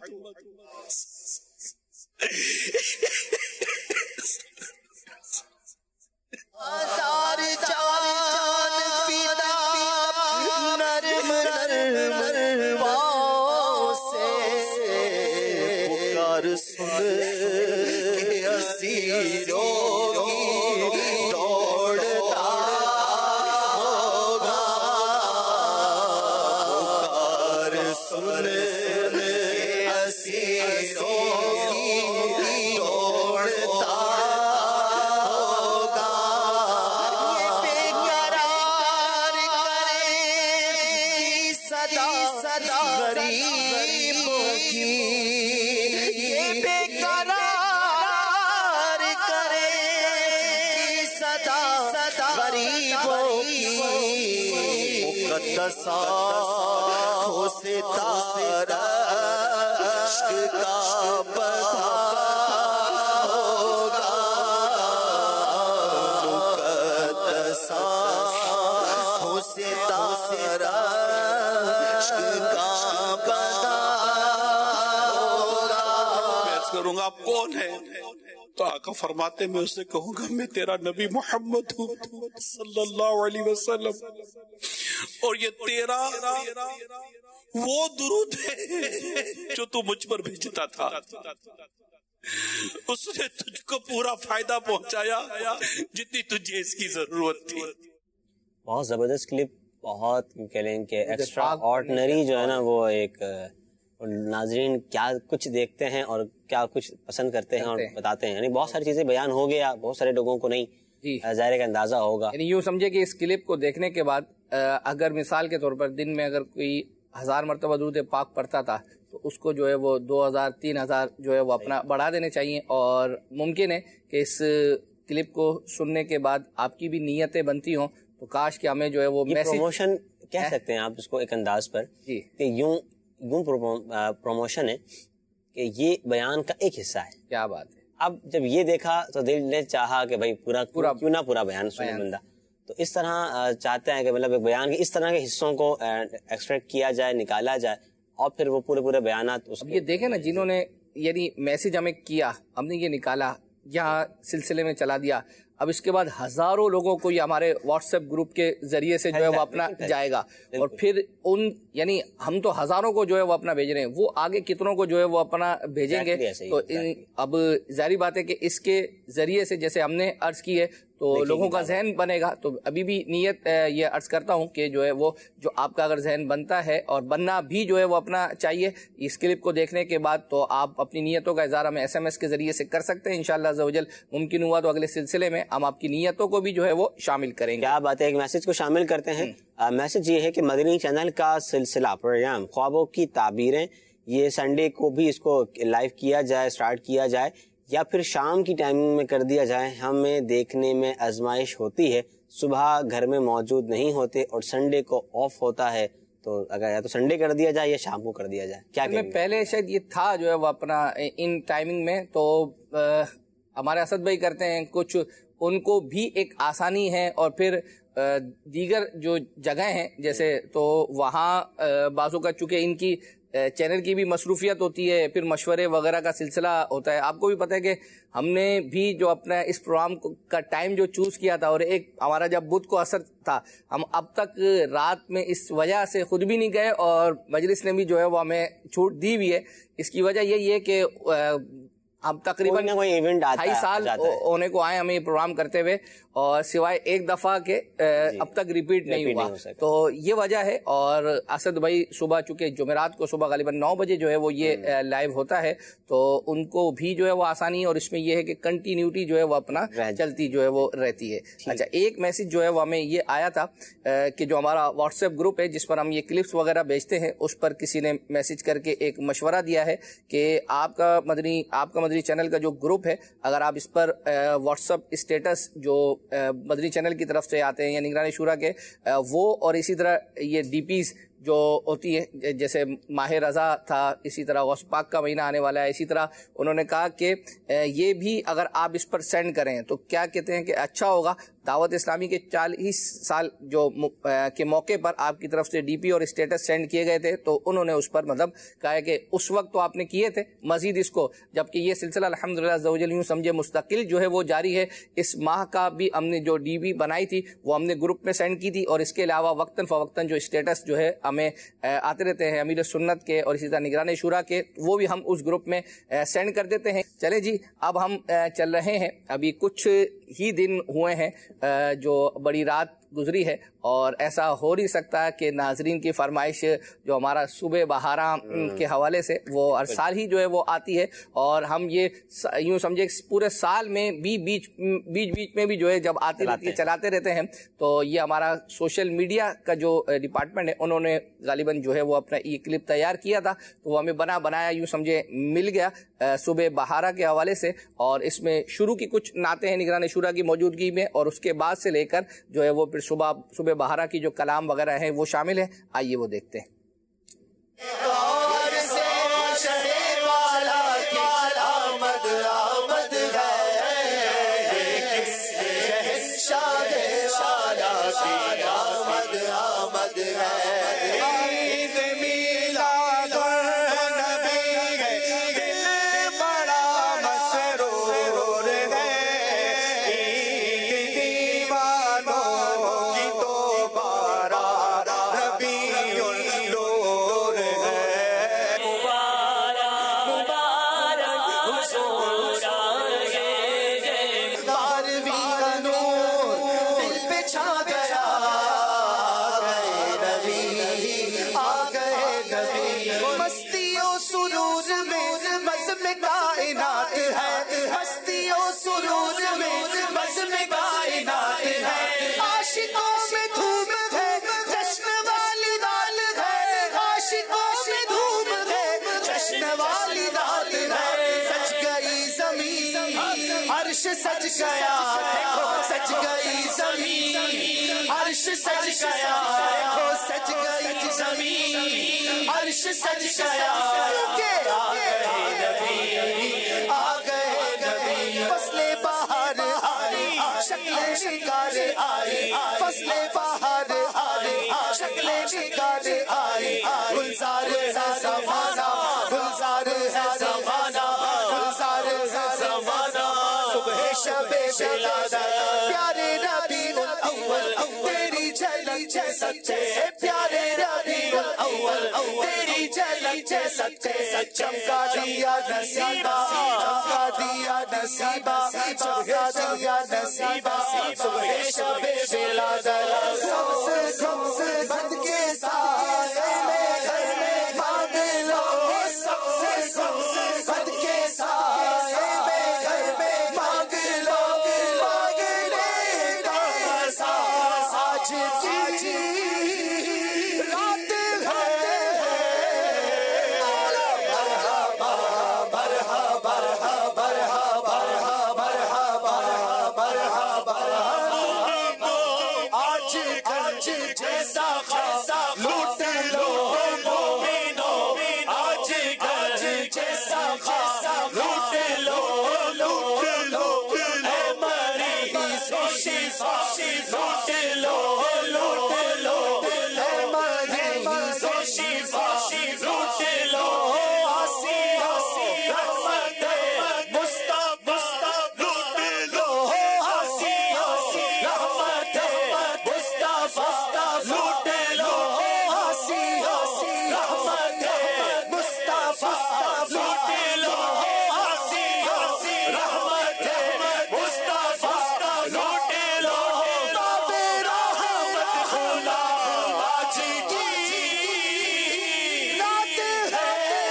ہزار جان فدا نرم نرم پاؤں سے پکار سن کے اسیروں کی دوڑتا ہوگا، پکار سن کے اسیروں کی دوڑتا ہو ستارہ عشق کا بتا ہوگا، مقدسہ ہو ستارہ عشق کا بتا ہوگا۔ میں کروں گا، آپ کون ہیں؟ تو آقا فرماتے میں اسے کہوں گا، میں تیرا نبی محمد ہوں صلی اللہ علیہ وسلم، اور یہ تیرا وہ درود ہے جو تو مجھ پر بھیجتا تھا، اس نے تجھ کو پورا فائدہ پہنچایا جتنی تجھے اس کی ضرورت تھی۔ بہت زبردست کلپ، بہت کہہ لیں کہ ایکسٹرا آرڈنری جو ہے نا، وہ ایک ناظرین کیا کچھ دیکھتے ہیں اور کیا کچھ پسند کرتے ہیں اور بتاتے ہیں، یعنی بہت ساری چیزیں بیان ہو گیا، بہت سارے لوگوں کو نہیں ظاہر کا اندازہ ہوگا۔ یعنی یوں سمجھے کہ اس کلپ کو دیکھنے کے بعد اگر مثال کے طور پر دن میں اگر کوئی 1000 مرتبہ درود پاک پڑھتا تھا تو اس کو جو ہے وہ 2000 3000 جو ہے وہ اپنا بڑھا دینے چاہیے، اور ممکن ہے کہ اس کلپ کو سننے کے بعد آپ کی بھی نیتیں بنتی ہوں تو کاش کہ ہمیں جو ہے وہ پروموشن کہہ سکتے ہیں آپ اس کو ایک انداز پر، کہ یوں پروموشن ہے کہ یہ بیان کا ایک حصہ ہے۔ کیا بات ہے۔ اب جب یہ دیکھا تو دل نے چاہا کہ بھائی پورا کیوں نہ پورا بیان سنے بندہ، تو اس طرح چاہتے ہیں کہ مطلب بیان کے اس طرح کے حصوں کو ایکسٹریکٹ کیا جائے، نکالا جائے، اور پھر وہ پورے بیانات یہ دیکھیں نا، جنہوں نے یعنی میسج ہمیں کیا، ہم نے یہ نکالا، یہاں سلسلے میں چلا دیا، اب اس کے بعد ہزاروں لوگوں کو یہ ہمارے واٹس ایپ گروپ کے ذریعے سے جو ہے وہ اپنا جائے گا، اور پھر یعنی ہم تو ہزاروں کو جو ہے وہ اپنا بھیج رہے ہیں، وہ آگے کتنوں کو جو ہے وہ اپنا بھیجیں گے. تو اب ظاہری بات ہے کہ اس کے ذریعے سے جیسے ہم نے عرض کی ہے تو لوگوں کا ذہن بنے گا. تو ابھی بھی نیت یہ عرض کرتا ہوں کہ جو ہے وہ جو آپ کا اگر ذہن بنتا ہے اور بننا بھی جو ہے وہ اپنا چاہیے اس کلپ کو دیکھنے کے بعد، تو آپ اپنی نیتوں کا اظہار ہمیں SMS کے ذریعے سے کر سکتے ہیں. انشاءاللہ عز و جل ممکن ہوا تو اگلے سلسلے میں ہم آپ کی نیتوں کو بھی جو ہے وہ شامل کریں گے. کیا بات ہے، ایک میسج کو شامل کرتے ہیں. میسج یہ ہے کہ مدنی چینل کا سلسلہ پروگرام خوابوں کی تعبیریں، یہ سنڈے کو بھی اس کو لائیو کیا جائے، سٹارٹ کیا جائے، یا پھر شام کی ٹائمنگ میں کر دیا جائے. ہمیں دیکھنے میں آزمائش ہوتی ہے، صبح گھر میں موجود نہیں ہوتے اور سنڈے کو آف ہوتا ہے، تو اگر یا تو سنڈے کر دیا جائے یا شام کو کر دیا جائے. کیا میں پہلے شاید یہ تھا جو ہے وہ اپنا ان ٹائمنگ میں، تو ہمارے اسد بھائی کرتے ہیں کچھ، ان کو بھی ایک آسانی ہے. اور پھر دیگر جو جگہیں ہیں جیسے تو وہاں بعضوں کا چونکہ ان کی چینل کی بھی مصروفیت ہوتی ہے، پھر مشورے وغیرہ کا سلسلہ ہوتا ہے. آپ کو بھی پتہ ہے کہ ہم نے بھی جو اپنا اس پروگرام کا ٹائم جو چوز کیا تھا، اور ایک ہمارا جب بدھ کو اثر تھا، ہم اب تک رات میں اس وجہ سے خود بھی نہیں گئے اور مجلس نے بھی جو ہے وہ ہمیں چھوٹ دی بھی ہے. اس کی وجہ یہی ہے کہ ہم تقریباً 2.5 سال ہونے کو آئے ہمیں یہ پروگرام کرتے ہوئے، اور سوائے ایک دفعہ کے اب تک ریپیٹ نہیں ہوا. تو یہ وجہ ہے. اور اسد بھائی صبح چونکہ جمعرات کو صبح غالباً 9 بجے جو ہے وہ یہ لائیو ہوتا ہے، تو ان کو بھی جو ہے وہ آسانی ہے. اور اس میں یہ ہے کہ کنٹینیوٹی جو ہے وہ اپنا چلتی جو ہے وہ رہتی ہے. اچھا، ایک میسج جو ہے وہ ہمیں یہ آیا تھا کہ جو ہمارا واٹس ایپ گروپ ہے جس پر ہم یہ کلپس وغیرہ بھیجتے ہیں، اس پر کسی نے میسج کر کے ایک مشورہ دیا ہے کہ آپ کا مدنی چینل کا جو گروپ ہے، اگر آپ اس پر واٹس ایپ اسٹیٹس جو مدنی چینل کی طرف سے آتے ہیں یا نگران شورا کے، وہ اور اسی طرح یہ ڈی پیز جو ہوتی ہے، جیسے ماہ رضا تھا، اسی طرح غوث پاک کا مہینہ آنے والا ہے، اسی طرح انہوں نے کہا کہ یہ بھی اگر آپ اس پر سینڈ کریں تو کیا کہتے ہیں کہ اچھا ہوگا. دعوت اسلامی کے 40 سال جو کے موقع پر آپ کی طرف سے ڈی پی اور اسٹیٹس سینڈ کیے گئے تھے، تو انہوں نے اس پر مطلب کہا ہے کہ اس وقت تو آپ نے کیے تھے، مزید اس کو، جبکہ یہ سلسلہ الحمدللہ عز و جل یوں سمجھے مستقل جو ہے وہ جاری ہے. اس ماہ کا بھی ہم نے جو ڈی پی بنائی تھی وہ ہم نے گروپ میں سینڈ کی تھی، اور اس کے علاوہ وقتاً فوقتاً جو اسٹیٹس جو ہے ہمیں آتے رہتے ہیں امیر سنت کے اور اسی طرح نگران شورا کے، وہ بھی ہم اس گروپ میں سینڈ کر دیتے ہیں. چلے جی، اب ہم چل رہے ہیں. ابھی کچھ ہی دن ہوئے ہیں جو بڑی رات گزری ہے، اور ایسا ہو نہیں سکتا کہ ناظرین کی فرمائش جو ہمارا صبح بہاراں کے حوالے سے وہ ہر سال ہی جو ہے وہ آتی ہے، اور ہم یہ یوں سمجھے پورے سال میں بھی بیچ میں بھی جو ہے جب آتی رہتی ہے چلاتے رہتے ہیں. تو یہ ہمارا سوشل میڈیا کا جو ڈپارٹمنٹ ہے، انہوں نے غالباً جو ہے وہ اپنا یہ کلپ تیار کیا تھا، تو وہ ہمیں بنایا یوں سمجھے مل گیا صبح بہارا کے حوالے سے. اور اس میں شروع کی کچھ نعتیں ہیں نگران شورا کی موجودگی میں، اور اس کے بعد سے لے کر جو ہے وہ پھر صبح بہارا کی جو کلام وغیرہ ہیں وہ شامل ہیں. آئیے وہ دیکھتے ہیں. سج گیا، سج گئی زمین، عرش سج گیا، سج گئی زمین، عرش سج گیا، آ گئے نبی، آ گئے نبی، فصل بہار آئی، شکل شکار آئی، فصل بہار آئی، شکل شکار آئی، گلزار ہے زمانہ، گلزار ہے زمانہ، گلزار ہے زمانہ، صبح شب ولادت پیارے ربیع الاول تیری جھلک سے سچے پیارے ربیع الاول تیری جھلک سے سچے چمکا دیا نصیبہ چمکا دیا نصیبہ چمکا دیا نصیبہ صبح شب ولادت سب سے بند کے سائے میں گھر میں مانگ لو سب سے بند کے سائے میں گھر میں مانگ لو مانگنے کا احساس آج کی رات ہے مرحبا مرحبا مرحبا مرحبا مرحبا آج جیسا خاصا لوٹ لو مومنو آج جیسا خاصا لوٹ لو لوٹ لو اے مریض شفا لوٹ لو لوٹ لو اے مریض شفا لوٹ لو آسی رحمت مصطفیٰ لوٹ لو آسی رحمت مصطفیٰ لوٹ لو آسی رحمت مصطفیٰ لوٹ لو آسی رحمت مصطفیٰ لوٹ لو باب رحمت کھلا آج کی رات ہے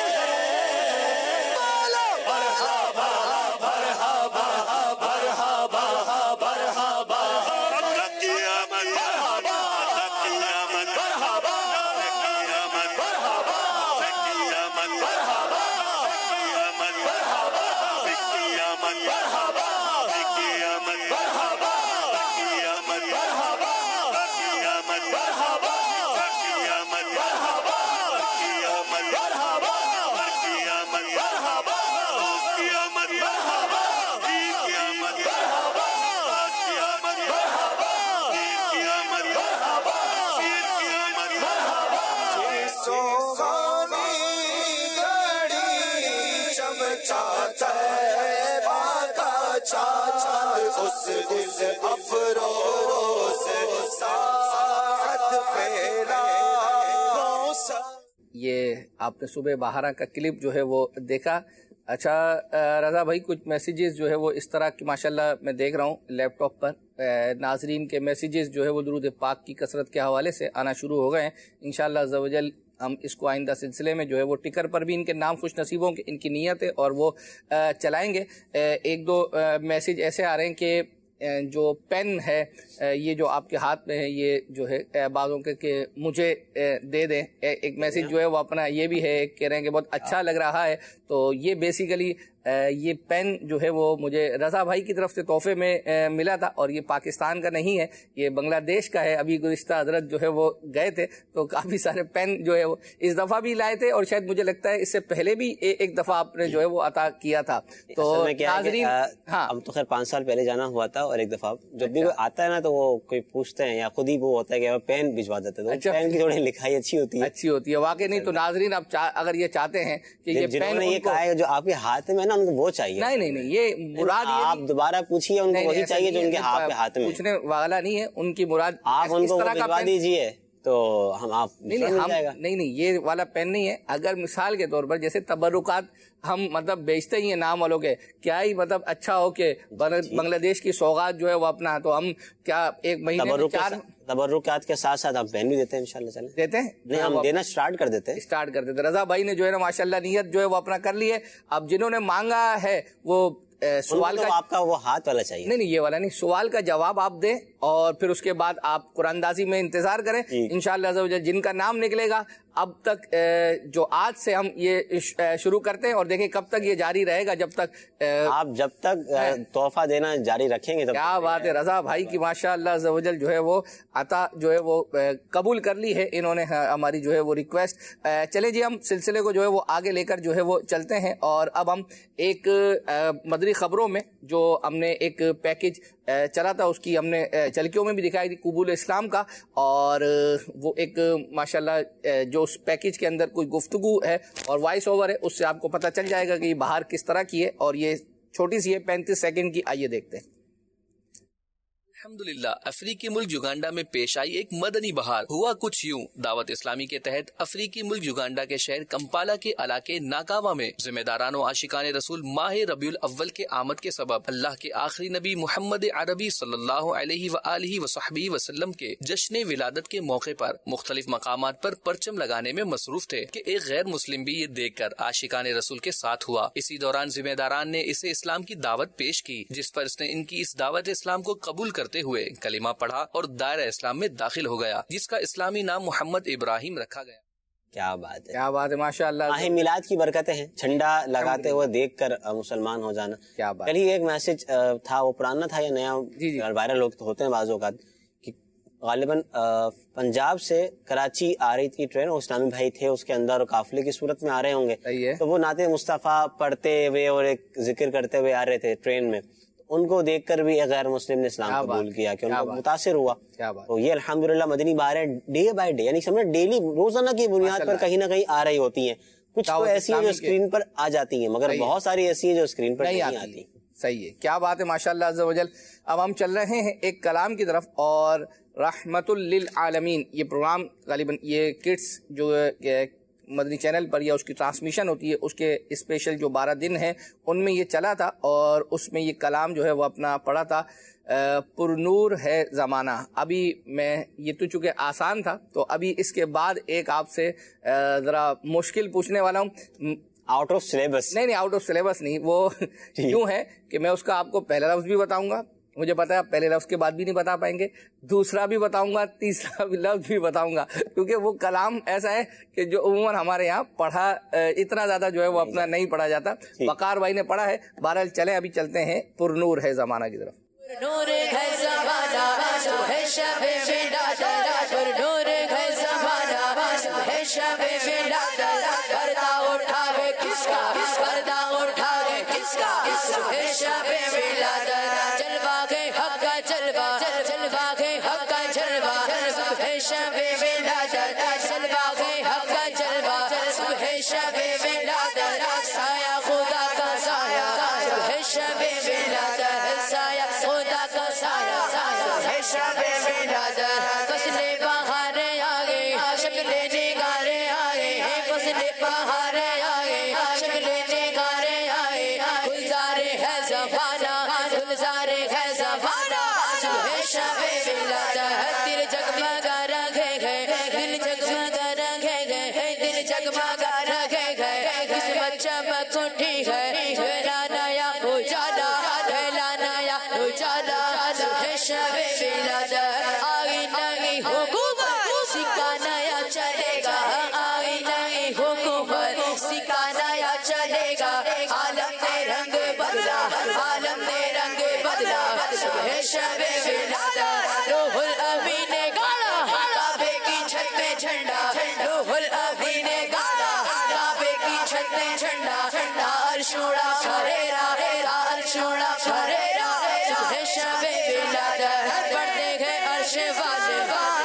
مرحبا مرحبا مرحبا مرحبا اس افروز ساعت پھیلا یہ آپ نے صبح بہارا کا کلپ جو ہے وہ دیکھا. اچھا رضا بھائی کچھ میسیجز جو ہے وہ اس طرح کی ماشاءاللہ میں دیکھ رہا ہوں لیپ ٹاپ پر ناظرین کے میسیجز جو ہے وہ درود پاک کی کثرت کے حوالے سے آنا شروع ہو گئے ہیں. انشاءاللہ عز و جل ہم اس کو آئندہ سلسلے میں جو ہے وہ ٹکر پر بھی ان کے نام خوش نصیبوں کے ان کی نیتیں اور وہ چلائیں گے. ایک دو میسیج ایسے آ رہے ہیں کہ جو پین ہے یہ جو آپ کے ہاتھ میں ہے یہ جو ہے بعضوں کے کہ مجھے دے دیں. ایک میسیج جو ہے وہ اپنا یہ بھی ہے کہہ رہے ہیں کہ بہت اچھا لگ رہا ہے. تو یہ بیسیکلی یہ پین جو ہے وہ مجھے رضا بھائی کی طرف سے تحفے میں ملا تھا اور یہ پاکستان کا نہیں ہے یہ بنگلہ دیش کا ہے. ابھی گزشتہ حضرت جو ہے وہ گئے تھے تو کافی سارے پین جو ہے وہ اس دفعہ بھی لائے تھے اور شاید مجھے لگتا ہے اس سے پہلے بھی ایک دفعہ آپ نے جو ہے وہ عطا کیا تھا. تو ناظرین ہاں ہم تو خیر 5 سال پہلے جانا ہوا تھا اور ایک دفعہ جب بھی آتا ہے نا تو وہ کوئی پوچھتے ہیں یا خود ہی وہ ہوتا ہے کہ پین بھجوا دیتے ہیں تو پین کی تھوڑی لکھائی اچھی ہوتی ہے واقعی. نہیں تو ناظرین آپ اگر یہ چاہتے ہیں کہ یہ پین یہ کہا ہے جو آپ کے ہاتھ میں نا ان کو وہ چاہیے. نہیں یہ مراد آپ دوبارہ پوچھیے ان کو وہی چاہیے جو ان کے ہاتھ میں. پوچھنے والا نہیں ہے ان کی مراد آپ ان کو بھجوا دیجیے تو ہم آپ نہیں یہ والا پین نہیں ہے. اگر مثال کے طور پر جیسے تبرکات ہم مطلب بیچتے ہی ہیں نام والوں کے کیا ہی مطلب اچھا ہو کہ بنگلہ دیش کی سوغات جو ہے وہ اپنا تو ہم کیا ایک مہینے میں 4 تبرکات کے ساتھ ساتھ ہم پین بھی دیتے ہیں انشاءاللہ. چلیں دیتے ہیں نہیں ہم دینا اسٹارٹ کر دیتے ہیں. رضا بھائی نے جو ہے نا ماشاءاللہ نیت جو ہے وہ اپنا کر لی ہے. اب جنہوں نے مانگا ہے وہ سوال کا آپ کا وہ ہاتھ والا چاہیے. نہیں یہ والا نہیں. سوال کا جواب آپ دیں اور پھر اس کے بعد آپ قرآن اندازی میں انتظار کریں انشاءاللہ عز و جل. جن کا نام نکلے گا اب تک جو آج سے ہم یہ شروع کرتے ہیں اور دیکھیں کب تک یہ جاری رہے گا جب تک آپ جب تک تحفہ دینا جاری رکھیں گے. کیا بات ہے. رضا بھائی کی ماشاءاللہ عز و جل جو ہے وہ عطا جو ہے وہ قبول کر لی ہے انہوں نے ہماری جو ہے وہ ریکویسٹ. چلے جی ہم سلسلے کو جو ہے وہ آگے لے کر جو ہے وہ چلتے ہیں. اور اب ہم ایک مدری خبروں میں جو ہم نے ایک پیکج چلا تھا اس کی ہم نے چلکیوں میں بھی دکھائی تھی قبول اسلام کا. اور وہ ایک ماشاءاللہ جو اس پیکج کے اندر کوئی گفتگو ہے اور وائس اوور ہے اس سے آپ کو پتہ چل جائے گا کہ یہ باہر کس طرح کی ہے. اور یہ छोटी सी है, 35 सेकंड की, आइए देखते हैं। अल्हम्दुलिल्लाह, अफ्रीकी मुल्क युगांडा में पेश आई एक मदनी बहार। हुआ कुछ यूं, दावत इस्लामी के तहत अफ्रीकी मुल्क युगांडा के शहर कंपाला के इलाके नाकावा में जिम्मेदारान आशिकान रसूल माह रबीउल अव्वल के आमद के सबब अल्लाह के आखिरी नबी मोहम्मद अरबी सल्लल्लाहु अलैहि वआलिहि वसहबिहि वसल्लम के जश्न विलादत के मौके पर मुख्तलिफ मकामात पर परचम लगाने में मसरूफ थे कि एक गैर मुस्लिम भी ये देख कर आशिकान रसूल के साथ हुआ। इसी दौरान जिम्मेदारान ने इसे इस्लाम की दावत पेश की, जिस पर इसने इनकी इस दावत इस्लाम को कबूल करते हुए कलिमा पढ़ा और दायरा इस्लाम में दाखिल हो गया, जिसका इस्लामी नाम मोहम्मद इब्राहिम रखा गया। क्या बात है, क्या बात है, माशाअल्लाह। माह मिलाद की बरकतें हैं, झंडा लगाते हुए देखकर मुसलमान हो जाना। क्या बात। कल ही एक मैसेज था, वो पुराना था या नया, वायरल होते हैं बाज़ औक़ात, कि गालिबन पंजाब से कराची आ रही थी ट्रेन, और इस्लामी भाई थे उसके अंदर और काफिले की सूरत में आ रहे होंगे, तो वो नाते मुस्तफ़ा पढ़ते हुए और एक जिक्र करते हुए आ रहे थे ट्रेन में। उनको देखकर भी गैर मुस्लिम ने इस्लाम कबूल किया, कि उनको मुतासिर हुआ। तो ये अल्हम्दुलिल्लाह मदनी बहारें डे बाय डे, यानी समझ डेली, रोजाना की बुनियाद पर कहीं ना कहीं आ रही होती हैं। कुछ तो ऐसी हैं जो स्क्रीन पर आ जाती हैं, मगर बहुत सारी ऐसी हैं जो स्क्रीन पर नहीं आती। सही है, क्या बात है, माशाअल्लाह अज़्ज़ा वजल। अब हम चल रहे हैं एक कलाम की तरफ, और रहमतुल लिल आलमीन ये प्रोग्राम गालिबन ये किड्स जो मदनी चैनल पर या उसकी ट्रांसमिशन होती है, उसके स्पेशल जो 12 दिन हैं उनमें ये चला था, और उसमें ये कलाम जो है वो अपना पढ़ा था, पुरनूर है ज़माना। अभी मैं ये तो चूँकि आसान था, तो अभी इसके बाद एक आपसे ज़रा मुश्किल पूछने वाला हूँ। आउट ऑफ सिलेबस नहीं, आउट ऑफ सिलेबस नहीं, वो यूँ है कि मैं उसका आपको पहला लफ्ज़ भी बताऊंगा, मुझे पता है आप पहले लफ्ज़ के बाद भी नहीं बता पाएंगे, दूसरा भी बताऊंगा, तीसरा भी लफ्ज़ भी बताऊंगा, क्योंकि वो कलाम ऐसा है कि जो उम्मन हमारे यहाँ पढ़ा इतना ज़्यादा जो है वो अपना नहीं पढ़ा जाता। वकार भाई ने पढ़ा है। बहरहाल चले अभी चलते हैं पुरनूर है ज़माना की तरफ। नूर है ज़माना है शब विलादत, नूर है ज़माना है शब विलादत, पर्दा उठावे किसका, पर्दा उठावे किसका, है शब विलादत, जलवा के हक का जलवा, जलवा के हक का जलवा, है शब विलादत, जलवा के हक का जलवा, है शब विलादत, साया खुदा का साया, है शब विलादत, साया खुदा का साया, है शब विलादत, फसले बहारे आ गई, शक्ले निगारे आ गई, फसले बहारे आ गई, शक्ले निगारे आ गई, गुलजारे है ज़माना, गुलजारे है ज़माना, है शब विलादत, दिल जगमगा रखे गए, दिल जगमगा रखे गए, दिल जगमगा रखे गए, किस्मत चमक उठी है, वेला नया उजाला, वेला नया उजाला, है शब विलादत, आई नई हुकूमत, सिक्का नया चलेगा, आई नई हुकूमत, सिक्का नया चलेगा, आलम ने रंग बदला, आलम ने रंग बदला, है शब विलादत, रूहुल अमी ने गाड़ा, काबे की छत पे झंडा, रूहुल अमी ने गाड़ा, काबे की छत पे झंडा, अर्शुड़ा फरेरा, अर्शुड़ा फरेरा, है शब विलादत, पढ़ते गए अर्श वाले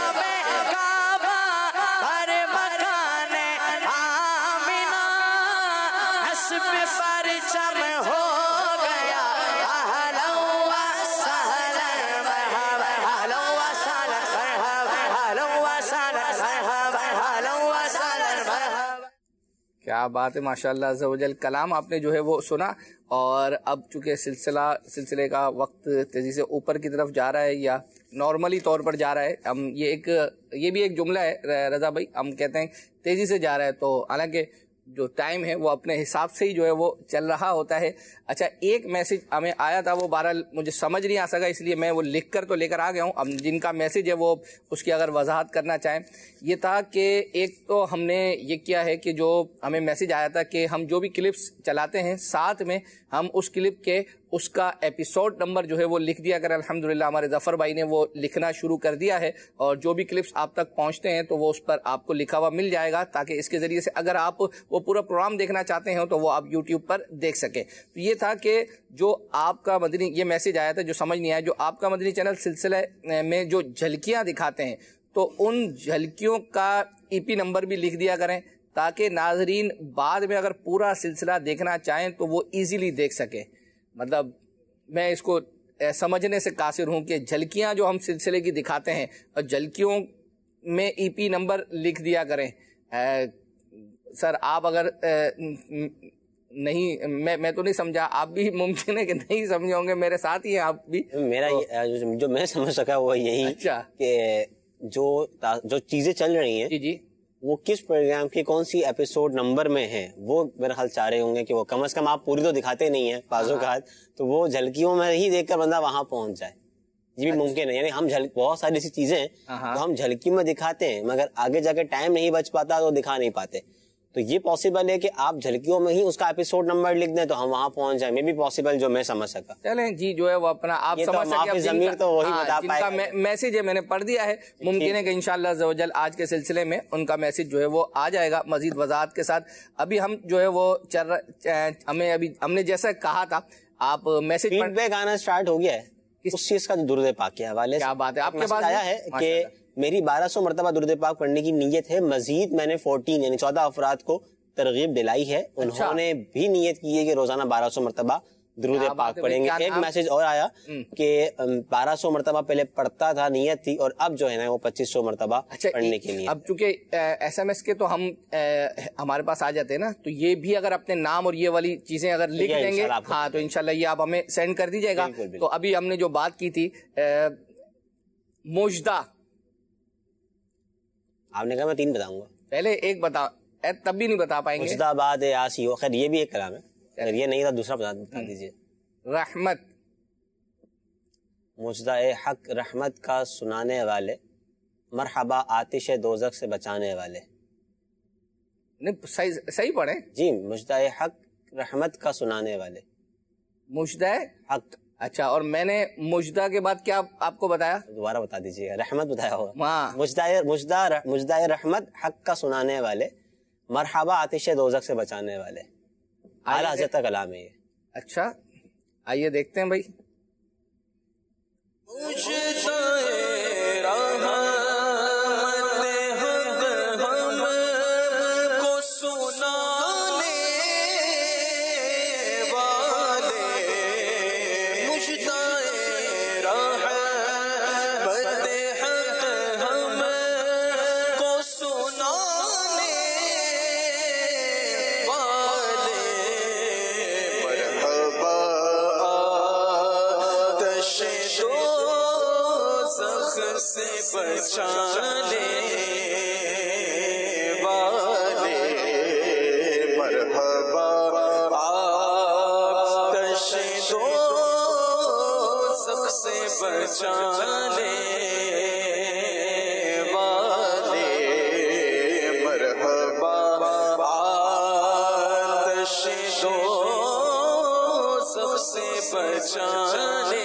काबा, हर मकान आमिना, हस्ब परचम हो गया, अहलन व सहलन मरहबा, अहलन व सहलन मरहबा, अहलन व सहलन मरहबा, अहलन व सहलन मरहबा। क्या बात है, माशाअल्लाह अज़्ज़ा वजल। कलाम आपने जो है वो सुना, और अब चूँकि सिलसिले का वक्त तेज़ी से ऊपर की तरफ जा रहा है, या नॉर्मली तौर पर जा रहा है, हम ये भी एक जुमला है रज़ा भाई, हम कहते हैं तेज़ी से जा रहा है, तो हालांकि जो टाइम है वो अपने हिसाब से ही जो है वो चल रहा होता है। अच्छा, एक मैसेज हमें आया था, वो बहरहाल मुझे समझ नहीं आ सका, इसलिए मैं वो लिख कर तो लेकर आ गया हूँ। अब जिनका मैसेज है वो उसकी अगर वजाहत करना चाहें, ये था कि एक तो हमने ये किया है कि जो हमें मैसेज आया था कि हम जो भी क्लिप्स चलाते हैं, साथ में हम उस क्लिप के उसका एपिसोड नंबर जो है वो लिख दिया करें। अल्हम्दुलिल्लाह हमारे जफ़र भाई ने वो लिखना शुरू कर दिया है, और जो भी क्लिप्स आप तक पहुंचते हैं तो वो उस पर आपको लिखा हुआ मिल जाएगा, ताकि इसके ज़रिए से अगर आप वो पूरा प्रोग्राम देखना चाहते हैं तो वो आप यूट्यूब पर देख सकें। तो ये था कि जो आपका मदनी, ये मैसेज आया था जो समझ नहीं आया, जो आपका मदनी चैनल सिलसिले में जो झलकियाँ दिखाते हैं, तो उन झलकियों का EP नंबर भी लिख दिया करें, ताकि नाजरीन बाद में अगर पूरा सिलसिला देखना चाहें तो वो ईजिली देख सके। مطلب میں اس کو سمجھنے سے قاصر ہوں کہ جھلکیاں جو ہم سلسلے کی دکھاتے ہیں اور جھلکیوں میں ای پی نمبر لکھ دیا کریں. سر آپ اگر نہیں میں تو نہیں سمجھا, آپ بھی ممکن ہے کہ نہیں سمجھے ہوں گے, میرے ساتھ ہی ہیں آپ بھی. میرا جو میں سمجھ سکا وہ یہی کہ جو چیزیں چل رہی ہیں جی وہ کس پروگرام کی کون سی ایپیسوڈ نمبر میں ہیں, وہ میرا خیال چاہ رہے ہوں گے کہ وہ کم از کم آپ پوری تو دکھاتے نہیں ہیں بعض اوقات, تو وہ جھلکیوں میں ہی دیکھ کر بندہ وہاں پہنچ جائے. یہ بھی ممکن ہے, یعنی ہم بہت ساری ایسی چیزیں ہیں جو ہم جھلکی میں دکھاتے ہیں مگر آگے جا کے ٹائم نہیں بچ پاتا تو دکھا نہیں پاتے. تو یہ پاسبل ہے کہ آپ جھلکیوں میں ہی اس کا ایپیسوڈ نمبر لکھ دیں تو ہم وہاں پہنچ جائیں. میں بھی پاسبل جو میں سمجھ سکا. چلیں جی, جو ہے وہ اپنا آپ سمجھ سکیں, تو وہی بتا پائے گا. میسج ہے میں نے پڑھ دیا ہے, ممکن ہے کہ انشاءاللہ عز و جل آج کے سلسلے میں ان کا میسج جو ہے وہ آ جائے گا مزید وضاحت کے ساتھ. ابھی ہم جو ہے وہ ہم نے جیسا کہا تھا, آپ میسج فیڈ بیک آنا اسٹارٹ ہو گیا ہے اس چیز کا, درود پاک کے حوالے سے. کیا بات ہے, آپ کے پاس آیا ہے کہ میری 1200 مرتبہ درود پاک پڑھنے کی نیت ہے, مزید میں نے 14 افراد کو ترغیب دلائی ہے, انہوں نے بھی نیت کی ہے کہ روزانہ 1200 مرتبہ درود پاک پڑھیں گے. ایک میسج اور آیا کہ 1200 مرتبہ پہلے پڑھتا تھا, نیت تھی, اور اب جو ہے نا وہ 2500 مرتبہ پڑھنے کے لیے. اب چونکہ ایس ایم ایس کے تو ہمارے پاس آ جاتے ہیں نا, تو یہ بھی اگر اپنے نام اور یہ والی چیزیں اگر لکھ دیں گے ہاں تو انشاءاللہ یہ آپ ہمیں سینڈ کر دیجیے گا. تو ابھی ہم نے جو بات کی تھی مجدہ, آپ نے کہا میں 3 بتاؤں گا, پہلے ایک بتا, تب بھی نہیں بتا پائیں گے. مجدہ آباد آسی ہو, خیر یہ بھی ایک کلام ہے, اگر یہ نہیں تھا دوسرا بتا دیجیے. رحمت, مجدہ حق رحمت کا سنانے والے, مرحبا آتش دوزخ سے بچانے والے. صحیح پڑھیں جی, مجدہ حق رحمت کا سنانے والے, مجدہ حق. اچھا, اور میں نے مجدہ کے بعد کیا آپ کو بتایا؟ دوبارہ بتا دیجیے گا. رحمت بتایا ہوگا. ہاں, مجدہ رحمت حق کا سنانے والے, مرحبا آتش دوزخ سے بچانے والے. اعلیٰ حضرت کا کلام ہے یہ. اچھا آئیے دیکھتے ہیں بھائی. بچانے والے, مرحبا آتش دوزخ سے بچانے والے, مرحبا آتش دوزخ سے بچانے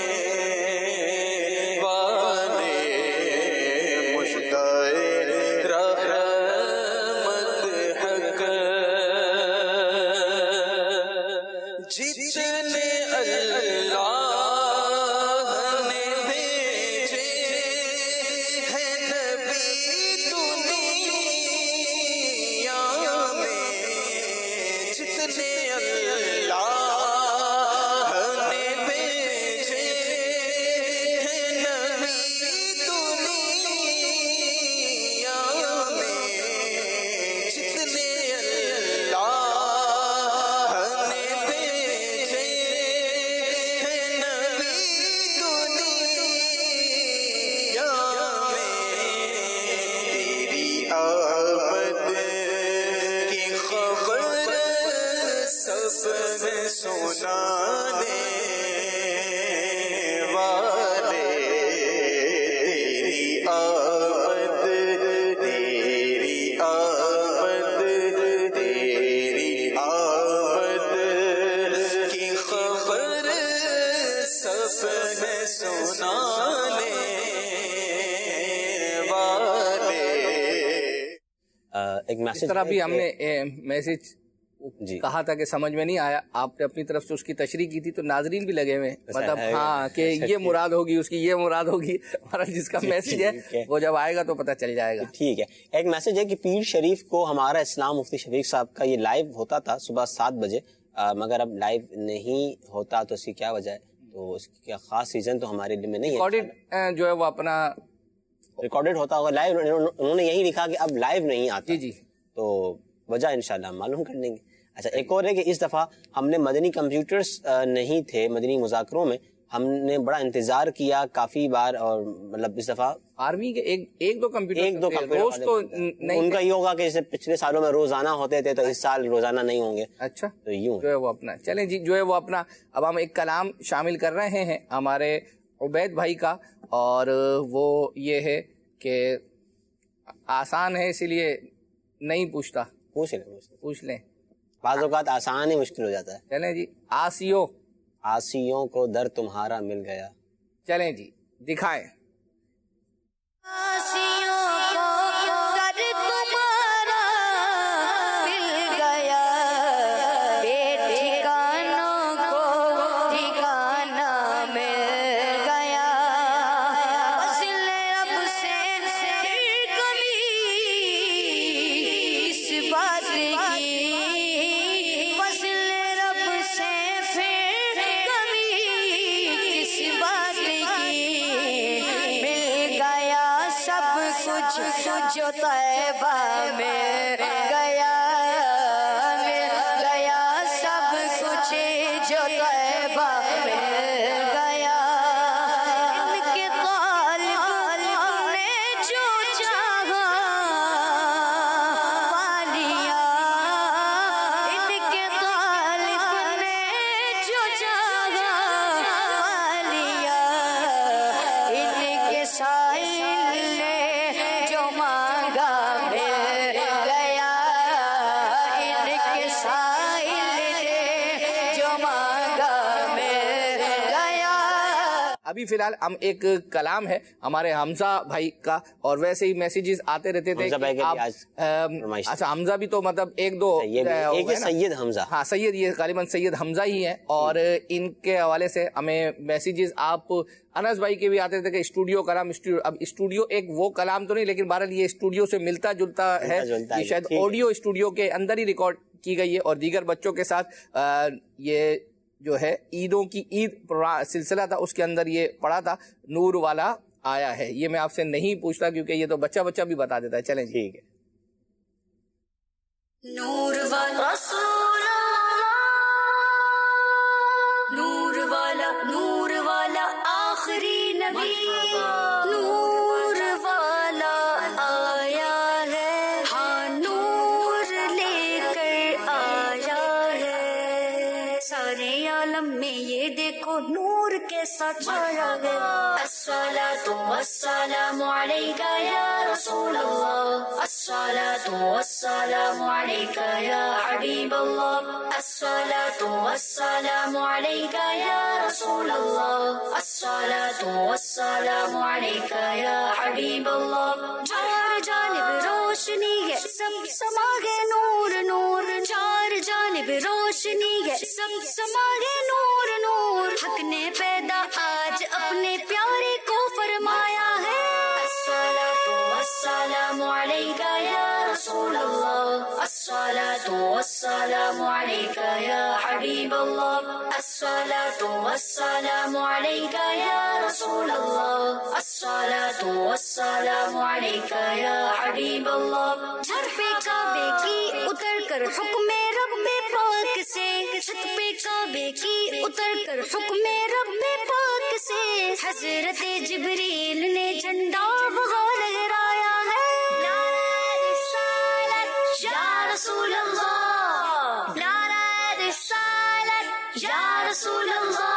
سنانے والے, تیری آمد تیری آمد تیری آمد کی خبر سب نے سنانے والے. ایک میسج, اس طرح بھی ہم نے میسج کہا تھا کہ سمجھ میں نہیں آیا, آپ نے اپنی طرف سے اس کی تشریح کی تھی تو ناظرین بھی لگے ہوئے, مطلب ہاں کہ یہ مراد ہوگی, اس کی یہ مراد ہوگی, ہمارا جس کا میسج ہے وہ جب آئے گا تو پتہ چل جائے گا. ٹھیک ہے. ایک میسج ہے کہ پیر شریف کو ہمارا اسلام مفتی شفیق صاحب کا یہ لائیو ہوتا تھا صبح 7 بجے, مگر اب لائیو نہیں ہوتا تو اس کی کیا وجہ ہے؟ تو اس کا خاص ریزن تو ہمارے علم میں نہیں ہے. ریکارڈڈ جو ہے وہ اپنا ریکارڈڈ ہوتا ہوگا. لائیو انہوں نے یہی لکھا کہ اب لائیو نہیں آتا. جی تو وجہ انشاءاللہ ہم معلوم کر لیں گے. اچھا ایک اور ہے کہ اس دفعہ ہم نے مدنی کمپیوٹرز نہیں تھے مدنی مذاکروں میں, ہم نے بڑا انتظار کیا کافی بار, اور مطلب اس دفعہ آرمی کے ایک دو کمپیوٹر روز تو نہیں. ان کا یہ ہوگا کہ جیسے پچھلے سالوں میں روزانہ ہوتے تھے تو اس سال روزانہ نہیں ہوں گے. اچھا تو یوں جو ہے وہ اپنا چلیں جی, جو ہے وہ اپنا اب ہم ایک کلام شامل کر رہے ہیں ہمارے عبید بھائی کا, اور وہ یہ ہے کہ آسان ہے اس لیے نہیں پوچھتا. پوچھ لیں. بعض اوقات آسان ہی مشکل ہو جاتا ہے. چلیں جی. آسیوں کو در تمہارا مل گیا. چلیں جی دکھائیں. جو طیبہ میں گیا مل گیا سب کچھ جو طیبہ میں گیا. ان کے طالب نے جو چاہا پا لیا, ان کے طالب نے جو چاہا پا لیا, ان کے سائل نے جو مانگا مل گیا, ان کے سائل نے جو مانگا مل گیا. ابھی فی الحال ہم ایک کلام ہے ہمارے حمزہ بھائی کا, اور ویسے ہی میسیجز آتے رہتے تھے کہ آپ اچھا حمزہ بھی تو مطلب ایک دو سید حمزہ, ہاں سید, یہ غالباً سید حمزہ ہی ہیں, اور ان کے حوالے سے ہمیں میسیجز آپ انس بھائی کے بھی آتے تھے کہ اسٹوڈیو کلام. اب اسٹوڈیو ایک وہ کلام تو نہیں, لیکن بہرحال یہ اسٹوڈیو سے ملتا جلتا ہے, یہ شاید آڈیو اسٹوڈیو کے اندر ہی ریکارڈ کی گئی ہے, اور دیگر بچوں کے ساتھ یہ جو ہے عیدوں کی عید سلسلہ تھا اس کے اندر یہ پڑھا تھا. نور والا آیا ہے, یہ میں آپ سے نہیں پوچھتا کیونکہ یہ تو بچہ بھی بتا دیتا ہے. چلیں ٹھیک ہے. نور والا رسول نور والا آخری نبی, نور والا آیا ہے, ہاں نور لے کر آیا ہے. سارے عالم میں یہ دیکھو نور کیسا چھایا ہے. الصلاۃ والسلام علیکہ یا رسول اللہ, الصلاۃ والسلام علیکہ یا حبیب اللہ, الصلاۃ والسلام علیکہ یا رسول اللہ, الصلاۃ والسلام علیکہ یا حبیب اللہ. چار جانب روشنی ہے سب سما گئے نور نور, چار جانب روشنی ہے سب سما گئے نور نور. حق نے پیدا آج اپنے پیارے کو فرمایا ہے. الصلاۃ والسلام علیکہ یا رسول اللہ, الصلاۃ والسلام علیکہ یا حبیب اللہ, الصلاۃ والسلام علیکہ یا رسول اللہ, الصلاۃ والسلام علیکہ یا حبیب اللہ. چھت پہ کعبے کی اتر کر حکم رب پاک سے, چھت پہ کعبے کی اتر کر حکم رب پاک سے, حضرت جبریل نے جھنڈا وہاں لہرایا ہے. نعرہ رسالت یا رسول اللہ, نعرہ رسالت یا رسول اللہ.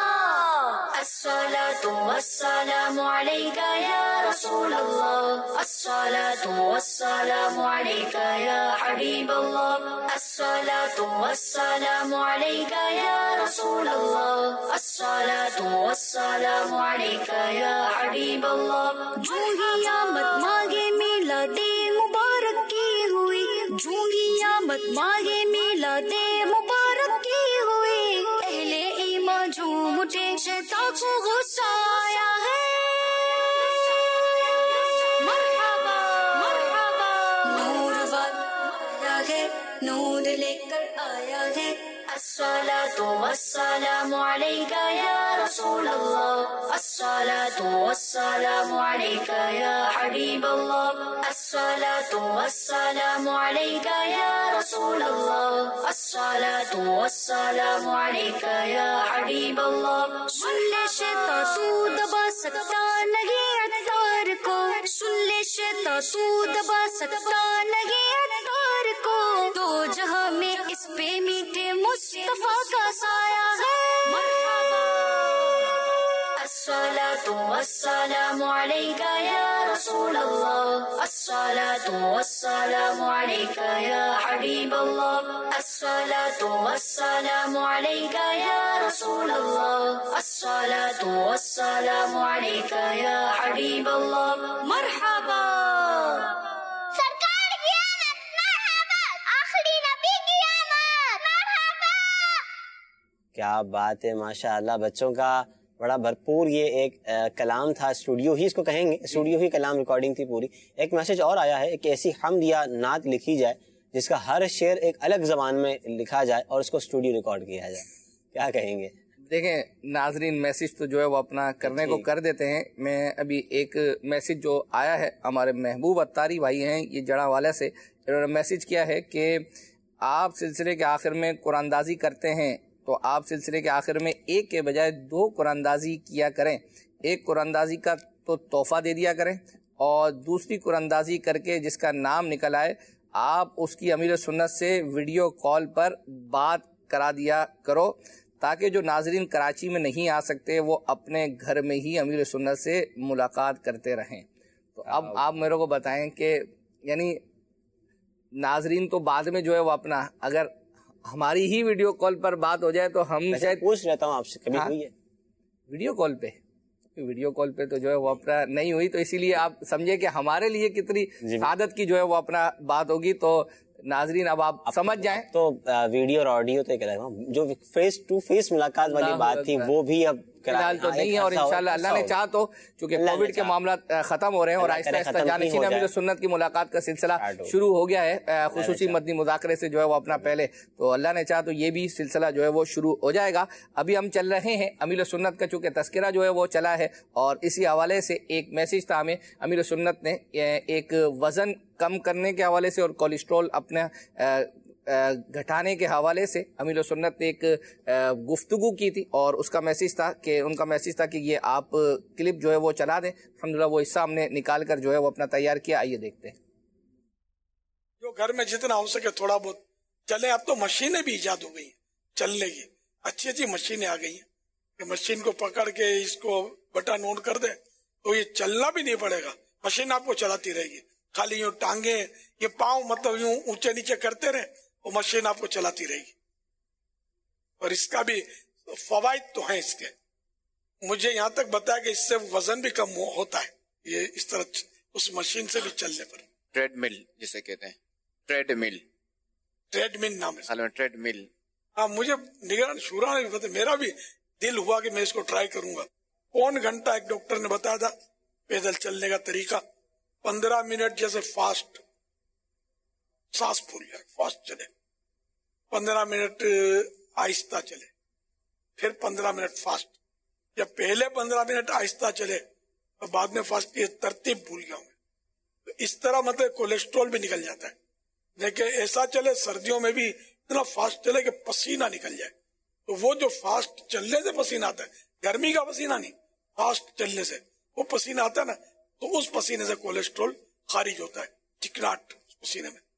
الصلاۃ والسلام علیکہ یا رسول اللہ, الصلاۃ والسلام علیکہ یا حبیب اللہ, الصلاۃ والسلام علیکہ یا رسول اللہ, الصلاۃ والسلام علیکہ یا حبیب اللہ. جو ہی آمد مانگے میلاد مبارک کی ہوئی, جو ہی آمد مانگے میلاد مبارک کی ہوئی, اہل ایمان جھوم اٹھے شیطان کو غصہ آیا ہے. مرحبا مرحبا نور والا ہے, نور لے کر آیا ہے. الصلاة والسلام عليك يا رسول الله الصلاة والسلام عليك يا حبيب الله الصلاة والسلام عليك يا رسول الله الصلاة والسلام عليك يا حبيب الله سن لے شیطان تو دبا سکتا نہیں عطار کو سن لے شیطان تو دبا سکتا نہیں عطار کو دو جہاں میں اس پہ میٹھے مصطفیٰ کا سایہ ہے مرحبا الصلاة والسلام عليك يا رسول الله الصلاة والسلام عليك يا حبيب الله الصلاة والسلام عليك يا رسول الله الصلاة والسلام عليك يا حبيب الله مرحبا سرکار کی آمد مرحبا آخری نبی کی آمد مرحبا. کیا بات ہے ماشاء اللہ. بچوں کا بڑا بھرپور یہ ایک کلام تھا, اسٹوڈیو ہی اس کو کہیں گے, اسٹوڈیو ہی کلام ریکارڈنگ تھی پوری. ایک میسج اور آیا ہے کہ ایسی حمد یا نعت لکھی جائے جس کا ہر شعر ایک الگ زبان میں لکھا جائے اور اس کو اسٹوڈیو ریکارڈ کیا جائے. کیا کہیں گے؟ دیکھیں ناظرین میسج تو جو ہے وہ اپنا کرنے کو کر دیتے ہیں. میں ابھی ایک میسج جو آیا ہے ہمارے محبوب اتاری بھائی ہیں یہ جڑا والا سے, انہوں نے میسج کیا ہے کہ آپ سلسلے کے آخر میں قرآن اندازی کرتے ہیں تو آپ سلسلے کے آخر میں ایک کے بجائے 2 قرآن اندازی کیا کریں. ایک قرآن اندازی کا تو تحفہ دے دیا کریں اور دوسری قرآن اندازی کر کے جس کا نام نکل آئے آپ اس کی امیر سنت سے ویڈیو کال پر بات کرا دیا کرو تاکہ جو ناظرین کراچی میں نہیں آ سکتے وہ اپنے گھر میں ہی امیر سنت سے ملاقات کرتے رہیں. تو اب آپ میرے کو بتائیں کہ یعنی ناظرین تو بعد میں جو ہے وہ اپنا اگر ہماری ہی ویڈیو کال پر بات ہو جائے تو ہم شاید پوچھ لیتا ہوں آپ سے کبھی ہوئی ہے ویڈیو کال پہ تو جو ہے وہ اپنا نہیں ہوئی, تو اسی لیے آپ سمجھے کہ ہمارے لیے کتنی سعادت کی جو ہے وہ اپنا بات ہوگی. تو ناظرین اب آپ سمجھ جائیں تو ویڈیو اور آڈیو تو جو فیس ٹو فیس ملاقات والی بات تھی وہ بھی اب فی الحال تو نہیں ہے, اور انشاءاللہ اللہ نے چاہا تو چونکہ کووڈ کے معاملات ختم ہو رہے ہیں اور آہستہ آہستہ جانشین امیر سنت کی ملاقات کا سلسلہ شروع ہو گیا ہے خصوصی مدنی مذاکرے سے جو ہے وہ اپنا پہلے, تو اللہ نے چاہا تو یہ بھی سلسلہ جو ہے وہ شروع ہو جائے گا. ابھی ہم چل رہے ہیں امیر سنت کا چونکہ تذکرہ جو ہے وہ چلا ہے اور اسی حوالے سے ایک میسج تھا ہمیں امیر سنت نے ایک وزن کم کرنے کے حوالے سے اور کولیسٹرول اپنے گھٹانے کے حوالے سے امیر سنت نے ایک گفتگو کی تھی اور اس کا میسج تھا کہ ان کا میسج تھا کہ یہ آپ کلپ جو ہے وہ چلا دیں. الحمدللہ وہ حصہ ہم نے نکال کر جو ہے وہ اپنا تیار کیا, آئیے دیکھتے ہیں. جو گھر میں جتنا ہو سکے تھوڑا بہت چلے. اب تو مشینیں بھی ایجاد ہو گئی ہیں چلنے کی, اچھی اچھی مشینیں آ گئی ہیں کہ مشین کو پکڑ کے اس کو بٹن آن کر دیں تو یہ چلنا بھی نہیں پڑے گا, مشین آپ کو چلاتی رہے گی. خالی یوں ٹانگیں یہ پاؤں مطلب یوں اونچے نیچے کرتے رہے وہ مشین آپ کو چلاتی رہے گی. اور اس کا بھی فوائد تو ہیں اس کے. مجھے یہاں تک بتایا کہ اس سے وزن بھی کم ہوتا ہے یہ اس طرح اس مشین سے بھی چلنے پر. ٹریڈ مل جسے کہتے ہیں, ٹریڈ مل نام ہے ٹریڈ مل. ہاں مجھے نگران شورا نے بھی بتایا, میرا بھی دل ہوا کہ میں اس کو ٹرائی کروں گا. 1 گھنٹہ ایک ڈاکٹر نے بتایا تھا پیدل چلنے کا طریقہ. 15 منٹ جیسے فاسٹ سانس پھول جائے فاسٹ چلے, 15 منٹ آہستہ چلے, پھر 15 منٹ فاسٹ. جب پہلے 15 منٹ آہستہ چلے تو بعد میں فاسٹ, یہ ترتیب بھول گیا ہوں. اس طرح مطلب کولیسٹرول بھی نکل جاتا ہے. لیکن ایسا چلے سردیوں میں بھی اتنا فاسٹ چلے کہ پسینہ نکل جائے. تو وہ جو فاسٹ چلنے سے پسینہ آتا ہے, گرمی کا پسینہ نہیں, فاسٹ چلنے سے وہ پسینہ آتا ہے نا, تو اس پسینے سے کولیسٹرول خارج ہوتا ہے, چکناٹ پسینے میں.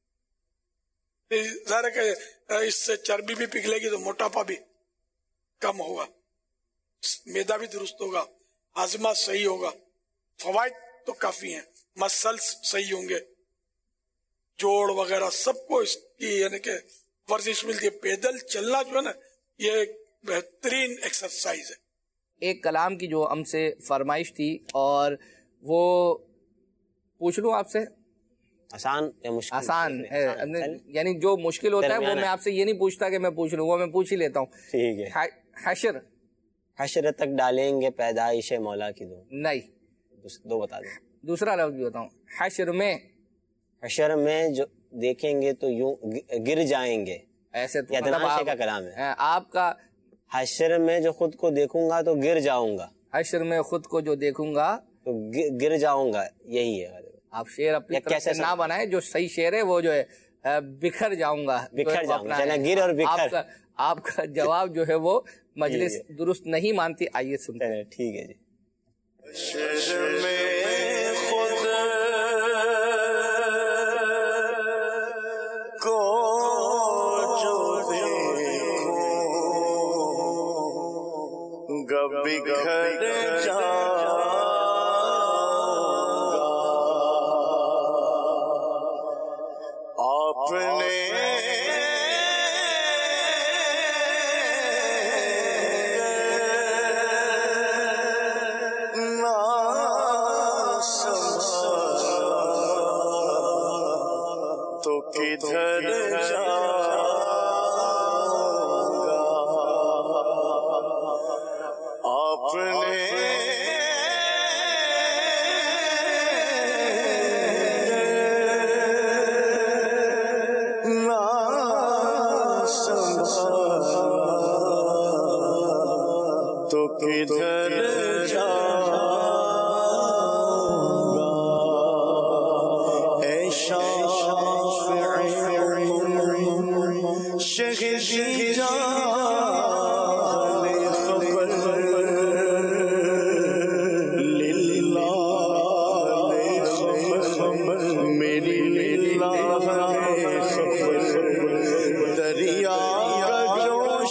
ظاہر ہے کہ اس سے چربی بھی پگھلے گی تو موٹاپا بھی کم ہوگا, میدا بھی درست ہوگا, ہاضمہ صحیح ہوگا. فوائد تو کافی ہیں, مسلس صحیح ہوں گے, جوڑ وغیرہ سب کو اس کی یعنی کہ ورزش ملتی ہے. پیدل چلنا جو ہے نا یہ ایک بہترین ایکسرسائز ہے. ایک کلام کی جو ہم سے فرمائش تھی اور وہ پوچھ لوں آپ سے, آسان یا مشکل؟ آسان ہے, یعنی جو مشکل ہوتا ہے وہ میں آپ سے یہ نہیں پوچھتا کہ میں پوچھ لوں, وہ میں پوچھ ہی لیتا ہوں. ٹھیک ہے. حشر تک ڈالیں گے پیدائش مولا کی دو. نہیں 2 بتا دیں. دوسرا لفظ بھی بتاؤں. حشر میں جو دیکھیں گے تو یوں گر جائیں گے. ایسے تو مطلب کا کلام ہے آپ کا حشر میں جو خود کو دیکھوں گا تو گر جاؤں گا، حشر میں خود کو جو دیکھوں گا تو گر جاؤں گا، یہی ہے. آپ شعر اپنی طرف سے نہ بنائے، جو صحیح شعر ہے وہ جو ہے بکھر جاؤں گا، بکھر جاؤں گا، گر اور بکھر. آپ کا جواب جو ہے وہ مجلس درست نہیں مانتی. آئیے سنتے ہیں. ٹھیک ہے جی. بکھر جا آپ نے تو کدھر جا تو کدھر جاؤں گا اے شافعی شہدی جان خبر للہ خبر میری للہ خبر دریا کا جوش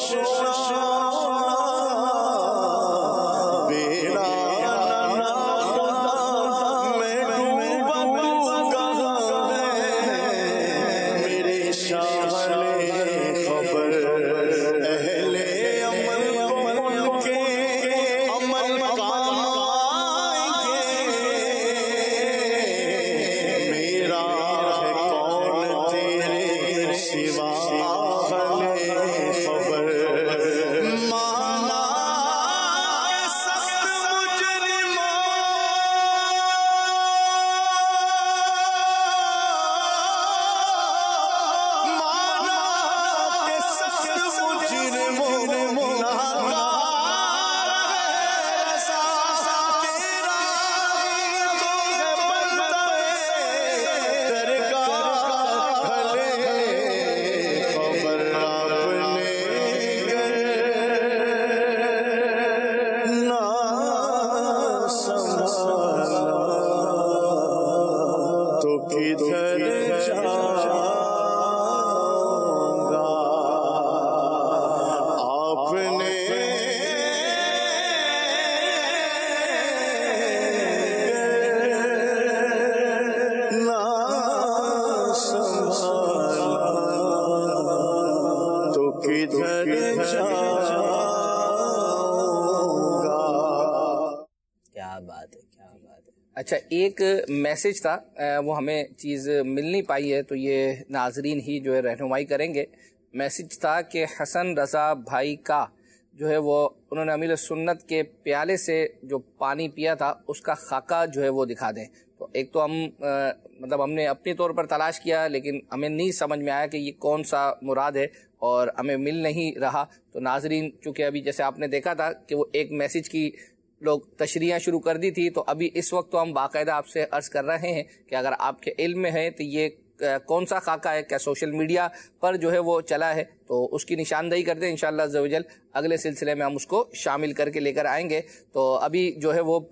اچھا ایک میسج تھا وہ ہمیں چیز مل نہیں پائی ہے تو یہ ناظرین ہی جو ہے رہنمائی کریں گے. میسج تھا کہ حسن رضا بھائی کا جو ہے وہ انہوں نے امیر سنت کے پیالے سے جو پانی پیا تھا اس کا خاکہ جو ہے وہ دکھا دیں. تو ایک تو ہم نے اپنے طور پر تلاش کیا لیکن ہمیں نہیں سمجھ میں آیا کہ یہ کون سا مراد ہے اور ہمیں مل نہیں رہا. تو ناظرین چونکہ ابھی جیسے آپ نے دیکھا تھا کہ وہ ایک میسج کی لوگ تشریحاں شروع کر دی تھی تو ابھی اس وقت تو ہم باقاعدہ آپ سے عرض کر رہے ہیں کہ اگر آپ کے علم میں ہے تو یہ کون سا خاکہ ہے، کیا سوشل میڈیا پر جو ہے وہ چلا ہے تو اس کی نشاندہی کر دیں. انشاءاللہ عز و جل اگلے سلسلے میں ہم اس کو شامل کر کے لے کر آئیں گے. تو ابھی جو ہے وہ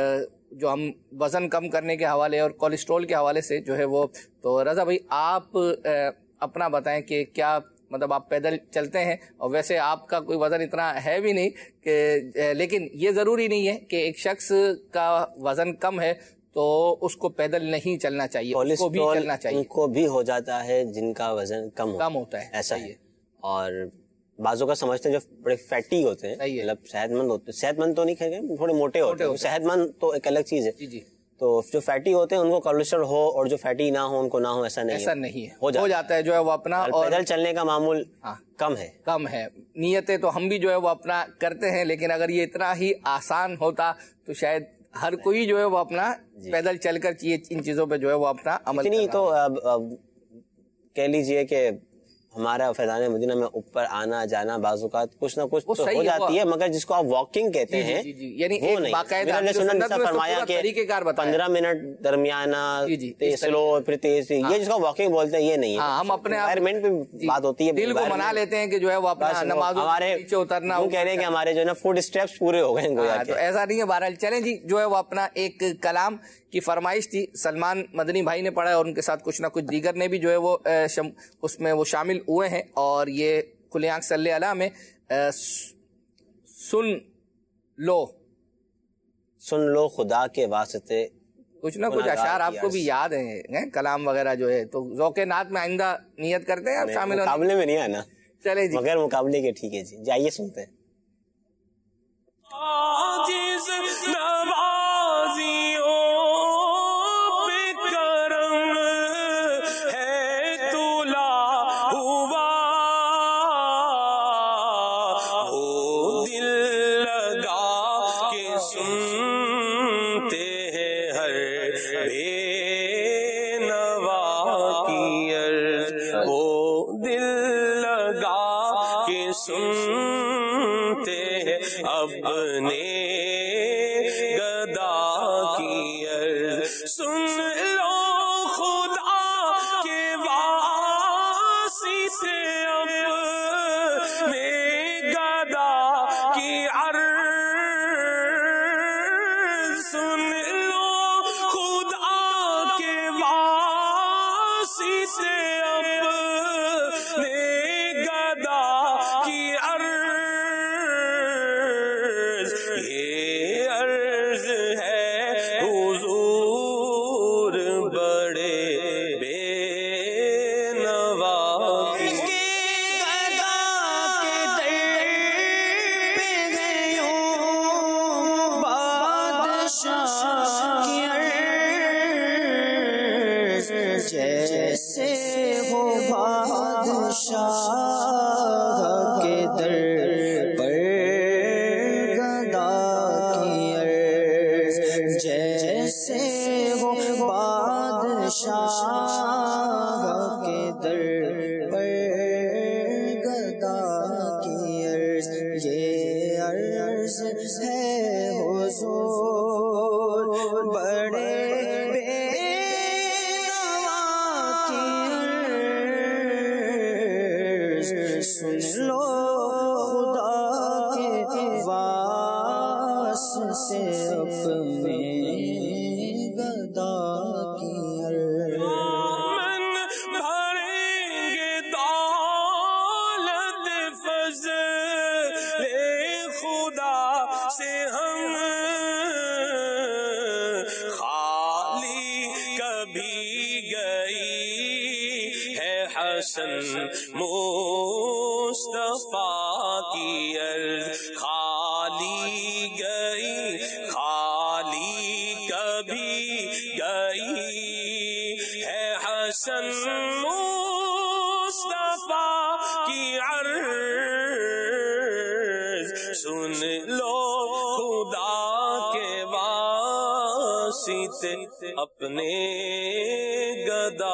جو ہم وزن کم کرنے کے حوالے اور کولیسٹرول کے حوالے سے جو ہے وہ تو رضا بھائی آپ اپنا بتائیں کہ کیا مطلب آپ پیدل چلتے ہیں اور ویسے آپ کا کوئی وزن اتنا ہے بھی نہیں کہ لیکن یہ ضروری نہیں ہے کہ ایک شخص کا وزن کم ہے تو اس کو پیدل نہیں چلنا چاہیے، اس کو بھی چلنا چاہیے. ان کو بھی ہو جاتا ہے جن کا وزن کم ہوتا ہے ایسا ہی ہے. اور بعضوں کا سمجھتے ہیں جو بڑے فیٹی ہوتے ہیں مطلب صحت مند ہوتے ہیں، صحت مند تو نہیں کہیں تھوڑے موٹے ہوتے ہیں، صحت مند تو ایک الگ چیز ہے. جی تو جو فیٹی ہوتے ہیں ان کو کولیسٹرول ہو اور جو فیٹی نہ ہو ان کو نہ ہو، ایسا نہیں ہے، ہو جاتا ہے جو ہے وہ اپنا. اور پیدل چلنے کا معمول کم ہے. نیتیں تو ہم بھی جو ہے وہ اپنا کرتے ہیں لیکن اگر یہ اتنا ہی آسان ہوتا تو شاید ہر کوئی جو ہے وہ اپنا پیدل چل کر ان چیزوں پہ جو ہے وہ اپنا عمل نہیں تو کہہ لیجئے کہ ہمارا فیضان مدینہ میں اوپر آنا جانا بعض اوقات کچھ نہ کچھ تو ہو جاتی ہے، مگر جس کو آپ واکنگ کہتے ہیں یعنی وہ نہیں. 15 منٹ درمیانہ سلو پھر تیز، یہ جس کو واکنگ بولتے ہیں یہ نہیں ہے. ہم اپنے انوائرمنٹ پہ بات ہوتی ہے، دل کو منا لیتے ہیں کہ جو ہے وہ اپنا نماز نیچے اترنا، وہ کہہ رہے ہیں کہ ہمارے جو ہے نا فوڈ اسٹیپس پورے ہو گئے. تو ایسا نہیں ہے. بہرحال چلیں جی، جو ہے وہ اپنا ایک کلام کی فرمائش تھی، سلمان مدنی بھائی نے پڑھا اور ان کے ساتھ کچھ نہ کچھ دیگر نے بھی جو ہے وہ اس میں وہ شامل ہوئے ہیں. اور یہ کھلے آنکھ صلی اللہ میں سن لو خدا کے واسطے، کچھ نہ کچھ اشعار آپ کو بھی یاد ہیں، کلام وغیرہ جو ہے، تو ذوق نعت میں آئندہ نیت کرتے ہیں آپ شامل ہونے. مقابلے میں نہیں آنا، چلے جی مگر مقابلے کے. ٹھیک ہے جی، جائیے سنتے ہیں. اپنے گدا.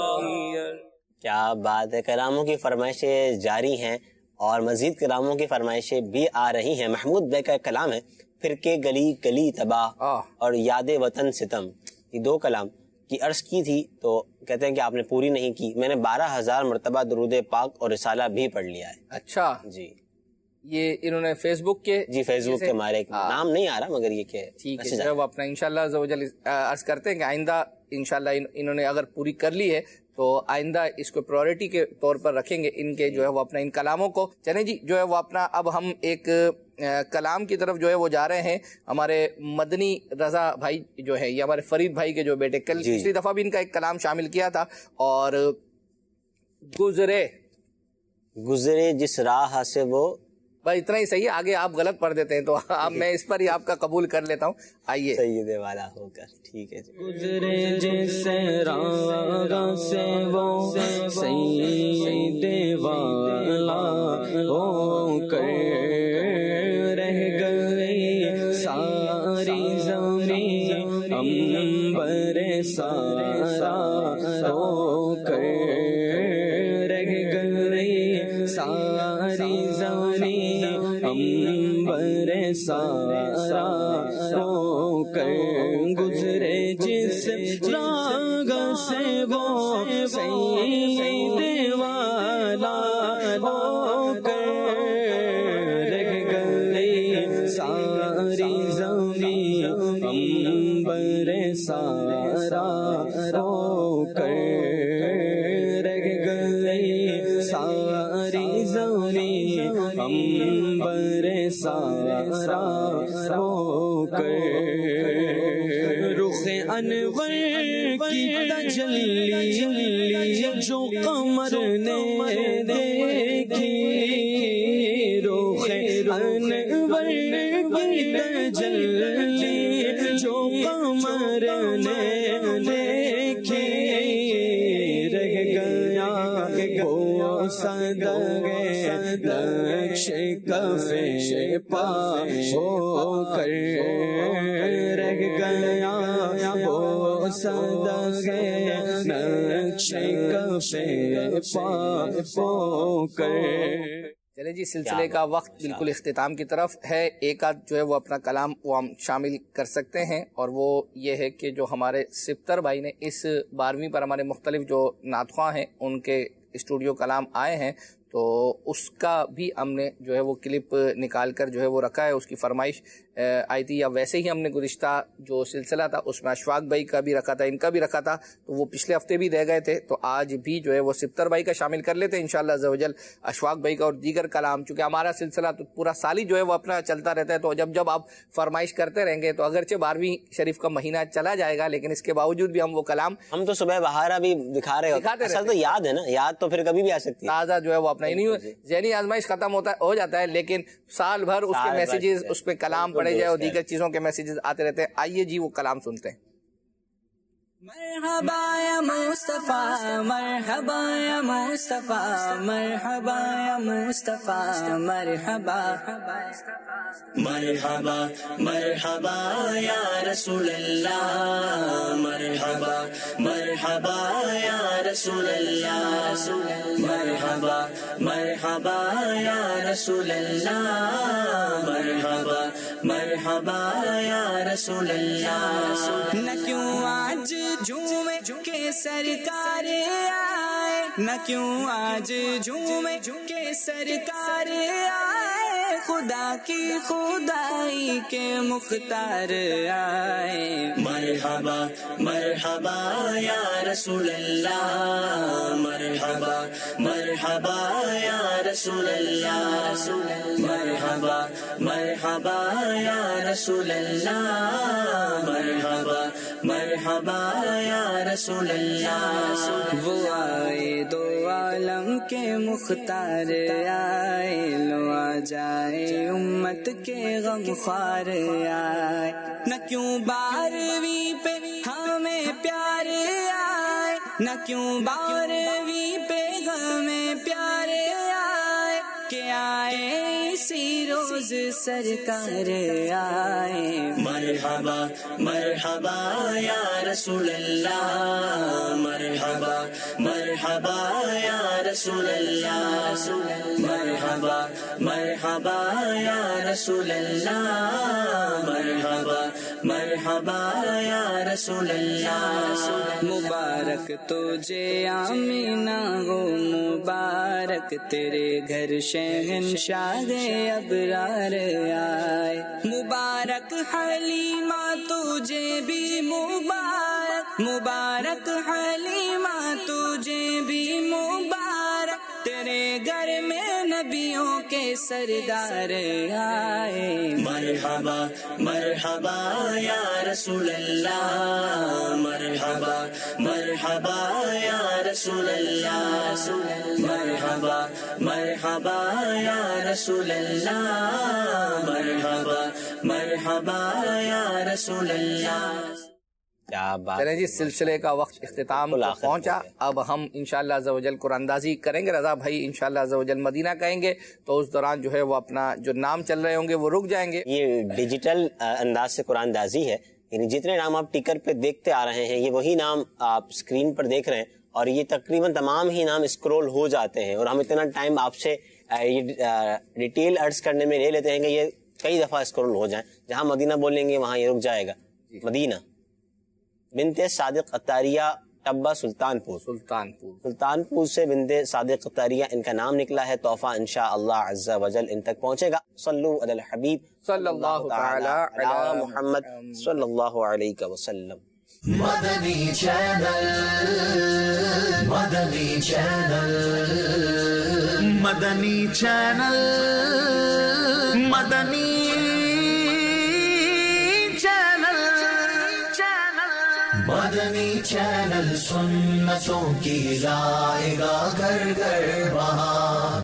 کیا بات ہے، کلاموں کی فرمائشیں جاری ہیں اور مزید کلاموں کی فرمائشیں بھی آ رہی ہیں. محمود بے کا کلام ہے پھر کے گلی گلی تباہ اور یاد وطن ستم. یہ دو کلام کی عرض کی تھی تو کہتے ہیں کہ آپ نے پوری نہیں کی. میں نے 12,000 مرتبہ درود پاک اور رسالہ بھی پڑھ لیا ہے. اچھا جی، یہ انہوں نے فیس بک کے فیس بک کے ہمارے نام نہیں آ رہا مگر یہ کہ ٹھیک ہے، وہ اپنا انشاءاللہ عرض کرتے ہیں کہ آئندہ انشاءاللہ انہوں نے اگر پوری کر لی ہے تو آئندہ اس کو پرائورٹی کے طور پر رکھیں گے ان کے جو ہے وہ اپنا ان کلاموں کو. چلیں جی، جو ہے وہ اپنا اب ہم ایک کلام کی طرف جو ہے وہ جا رہے ہیں. ہمارے مدنی رضا بھائی جو ہے، یہ ہمارے فرید بھائی کے جو بیٹے، کل پچھلی دفعہ بھی ان کا ایک کلام شامل کیا تھا. اور گزرے جس راہ سے وہ، بس اتنا ہی صحیح ہے، آگے آپ غلط پڑھ دیتے ہیں تو اب میں اس پر ہی آپ کا قبول کر لیتا ہوں. آئیے سید والا ہو کر. ٹھیک ہے. گزرے جس راہ سے وہ سید والا ہو کر رہ گئے ساری زمین امبر سارا ہو کر رہ گئے سارا رو کر گزرے جس راگ سے وہ سید والا ہو کر رہ گئی ساری زمین امبر سارا رو کر رہ گئی ساری زمین امبر سارا رو کر رخ انور کی تجلی جو قمر نے دیکھی رخ انور کی تجلی جو قمر نے دیکھی رہ گیا وہ صدقے نقش کف پا ہو کر رہ گیا وہ صدقے نقش کف پا ہو کر. چلے جی سلسلے کا وقت بالکل اختتام کی طرف ہے. ایک آدھ جو ہے وہ اپنا کلام وہ ہم شامل کر سکتے ہیں اور وہ یہ ہے کہ جو ہمارے سپتر بھائی نے اس 12ویں پر ہمارے مختلف جو نعت خواں ہیں ان کے اسٹوڈیو کلام آئے ہیں تو اس کا بھی ہم نے جو ہے وہ کلپ نکال کر جو ہے وہ رکھا ہے. اس کی فرمائش آئی تھی یا ویسے ہی ہم نے گزشتہ جو سلسلہ تھا اس میں اشفاق بھائی کا بھی رکھا تھا, ان کا بھی رکھا تھا, تو وہ پچھلے ہفتے بھی رہ گئے تھے تو آج بھی جو ہے وہ سپتر بھائی کا شامل کر لیتے ہیں انشاءاللہ عز و جل. اشفاق بھائی کا اور دیگر کلام چونکہ ہمارا سلسلہ تو پورا سال ہی جو ہے وہ اپنا چلتا رہتا ہے تو جب آپ فرمائش کرتے رہیں گے تو اگرچہ 12ویں شریف کا مہینہ چلا جائے گا لیکن اس کے باوجود بھی ہم وہ کلام ہم تو صبح بہارا بھی دکھا رہے ہیں. اصل تو یاد ہے نا, یاد تو پھر کبھی بھی آ سکتی ہے تازہ جو ہے وہ اپنا ذہنی آزمائش ختم ہو جاتا ہے لیکن سال بھر اس کے میسیجز اس پہ کلام پڑھے جائے اور دیگر چیزوں کے میسیجز آتے رہتے ہیں. آئیے جی وہ کلام سنتے ہیں. مرحبا یا مصطفیٰ مرحبا یا مصطفیٰ مرحبا یا مصطفیٰ مرحبا مرحبا مرحبا یا رسول اللہ مرحبا مرحبا یا رسول اللہ مرحبا مرحبا یا رسول اللہ مرحبا مرحبا یا رسول اللہ. نہ کیوں آج جھومے کے سرکار آئے نہ کیوں آج جھومے کے سرکار آئے خدا کی خدائی کے مختار آئے. مرحبا مرحبا یا رسول اللہ مرحبا مرحبا یا رسول اللہ مرحبا مرحبا یا رسول اللہ مرحبا مرحبا یا رسول اللہ. وہ آئے دو عالم کے مختار آئے لو آ جائے امت کے غم خوار آئے. نہ کیوں 12ویں پہ ہمیں پیار آئے نہ کیوں 12ویں پہ ہمیں پیار آئے کہ آئے اسی روز سرکار آئے. مرحبا مرحبا یا رسول اللہ مرحبا مرحبا یا رسول اللہ مرحبا مرحبا یا رسول اللہ مرحبا مرحبا یا رسول اللہ. مبارک تجھے آمینہ ہو مبارک تیرے گھر شہنشاہ ابرار آئے. مبارک حلیمہ تجھے بھی مبارک مبارک حلیمہ تجھے بھی مبارک تیرے گھر میں نبیوں کے سردار آئے. مرحبا مرحبا یا رسول اللہ مرحبا مرحبا یا رسول اللہ مرحبا مرحبا یا رسول اللہ مرحبا مرحبا یا رسول اللہ. چلیں جی سلسلے کا وقت اختتام پہنچا. اب ہم انشاءاللہ عز و جل قرآن اندازی کریں گے. رضا بھائی انشاءاللہ عز و جل مدینہ کہیں گے تو اس دوران جو ہے وہ اپنا جو نام چل رہے ہوں گے وہ رک جائیں گے. یہ ڈیجیٹل انداز سے قرآن اندازی ہے, یعنی جتنے نام آپ ٹکر پہ دیکھتے آ رہے ہیں یہ وہی نام آپ اسکرین پر دیکھ رہے ہیں اور یہ تقریباً تمام ہی نام اسکرول ہو جاتے ہیں اور ہم اتنا ٹائم آپ سے ڈیٹیل عرض کرنے میں لے لیتے ہیں کہ یہ کئی دفعہ اسکرول ہو جائیں. جہاں مدینہ بولیں گے وہاں یہ رک جائے گا. مدینہ بنت صادق عطاریہ ٹبا سلطانپور سے بنت صادق عطاریہ ان کا نام نکلا ہے. تحفہ انشاءاللہ عز و جل ان تک پہنچے گا. صلو علی الحبیب صلی اللہ تعالی علی محمد صلی اللہ علیہ وسلم. مدنی چینل مدنی چینل مدنی چینل مدنی مدنی چینل سنتوں کی لائے گا گھر گھر بہار.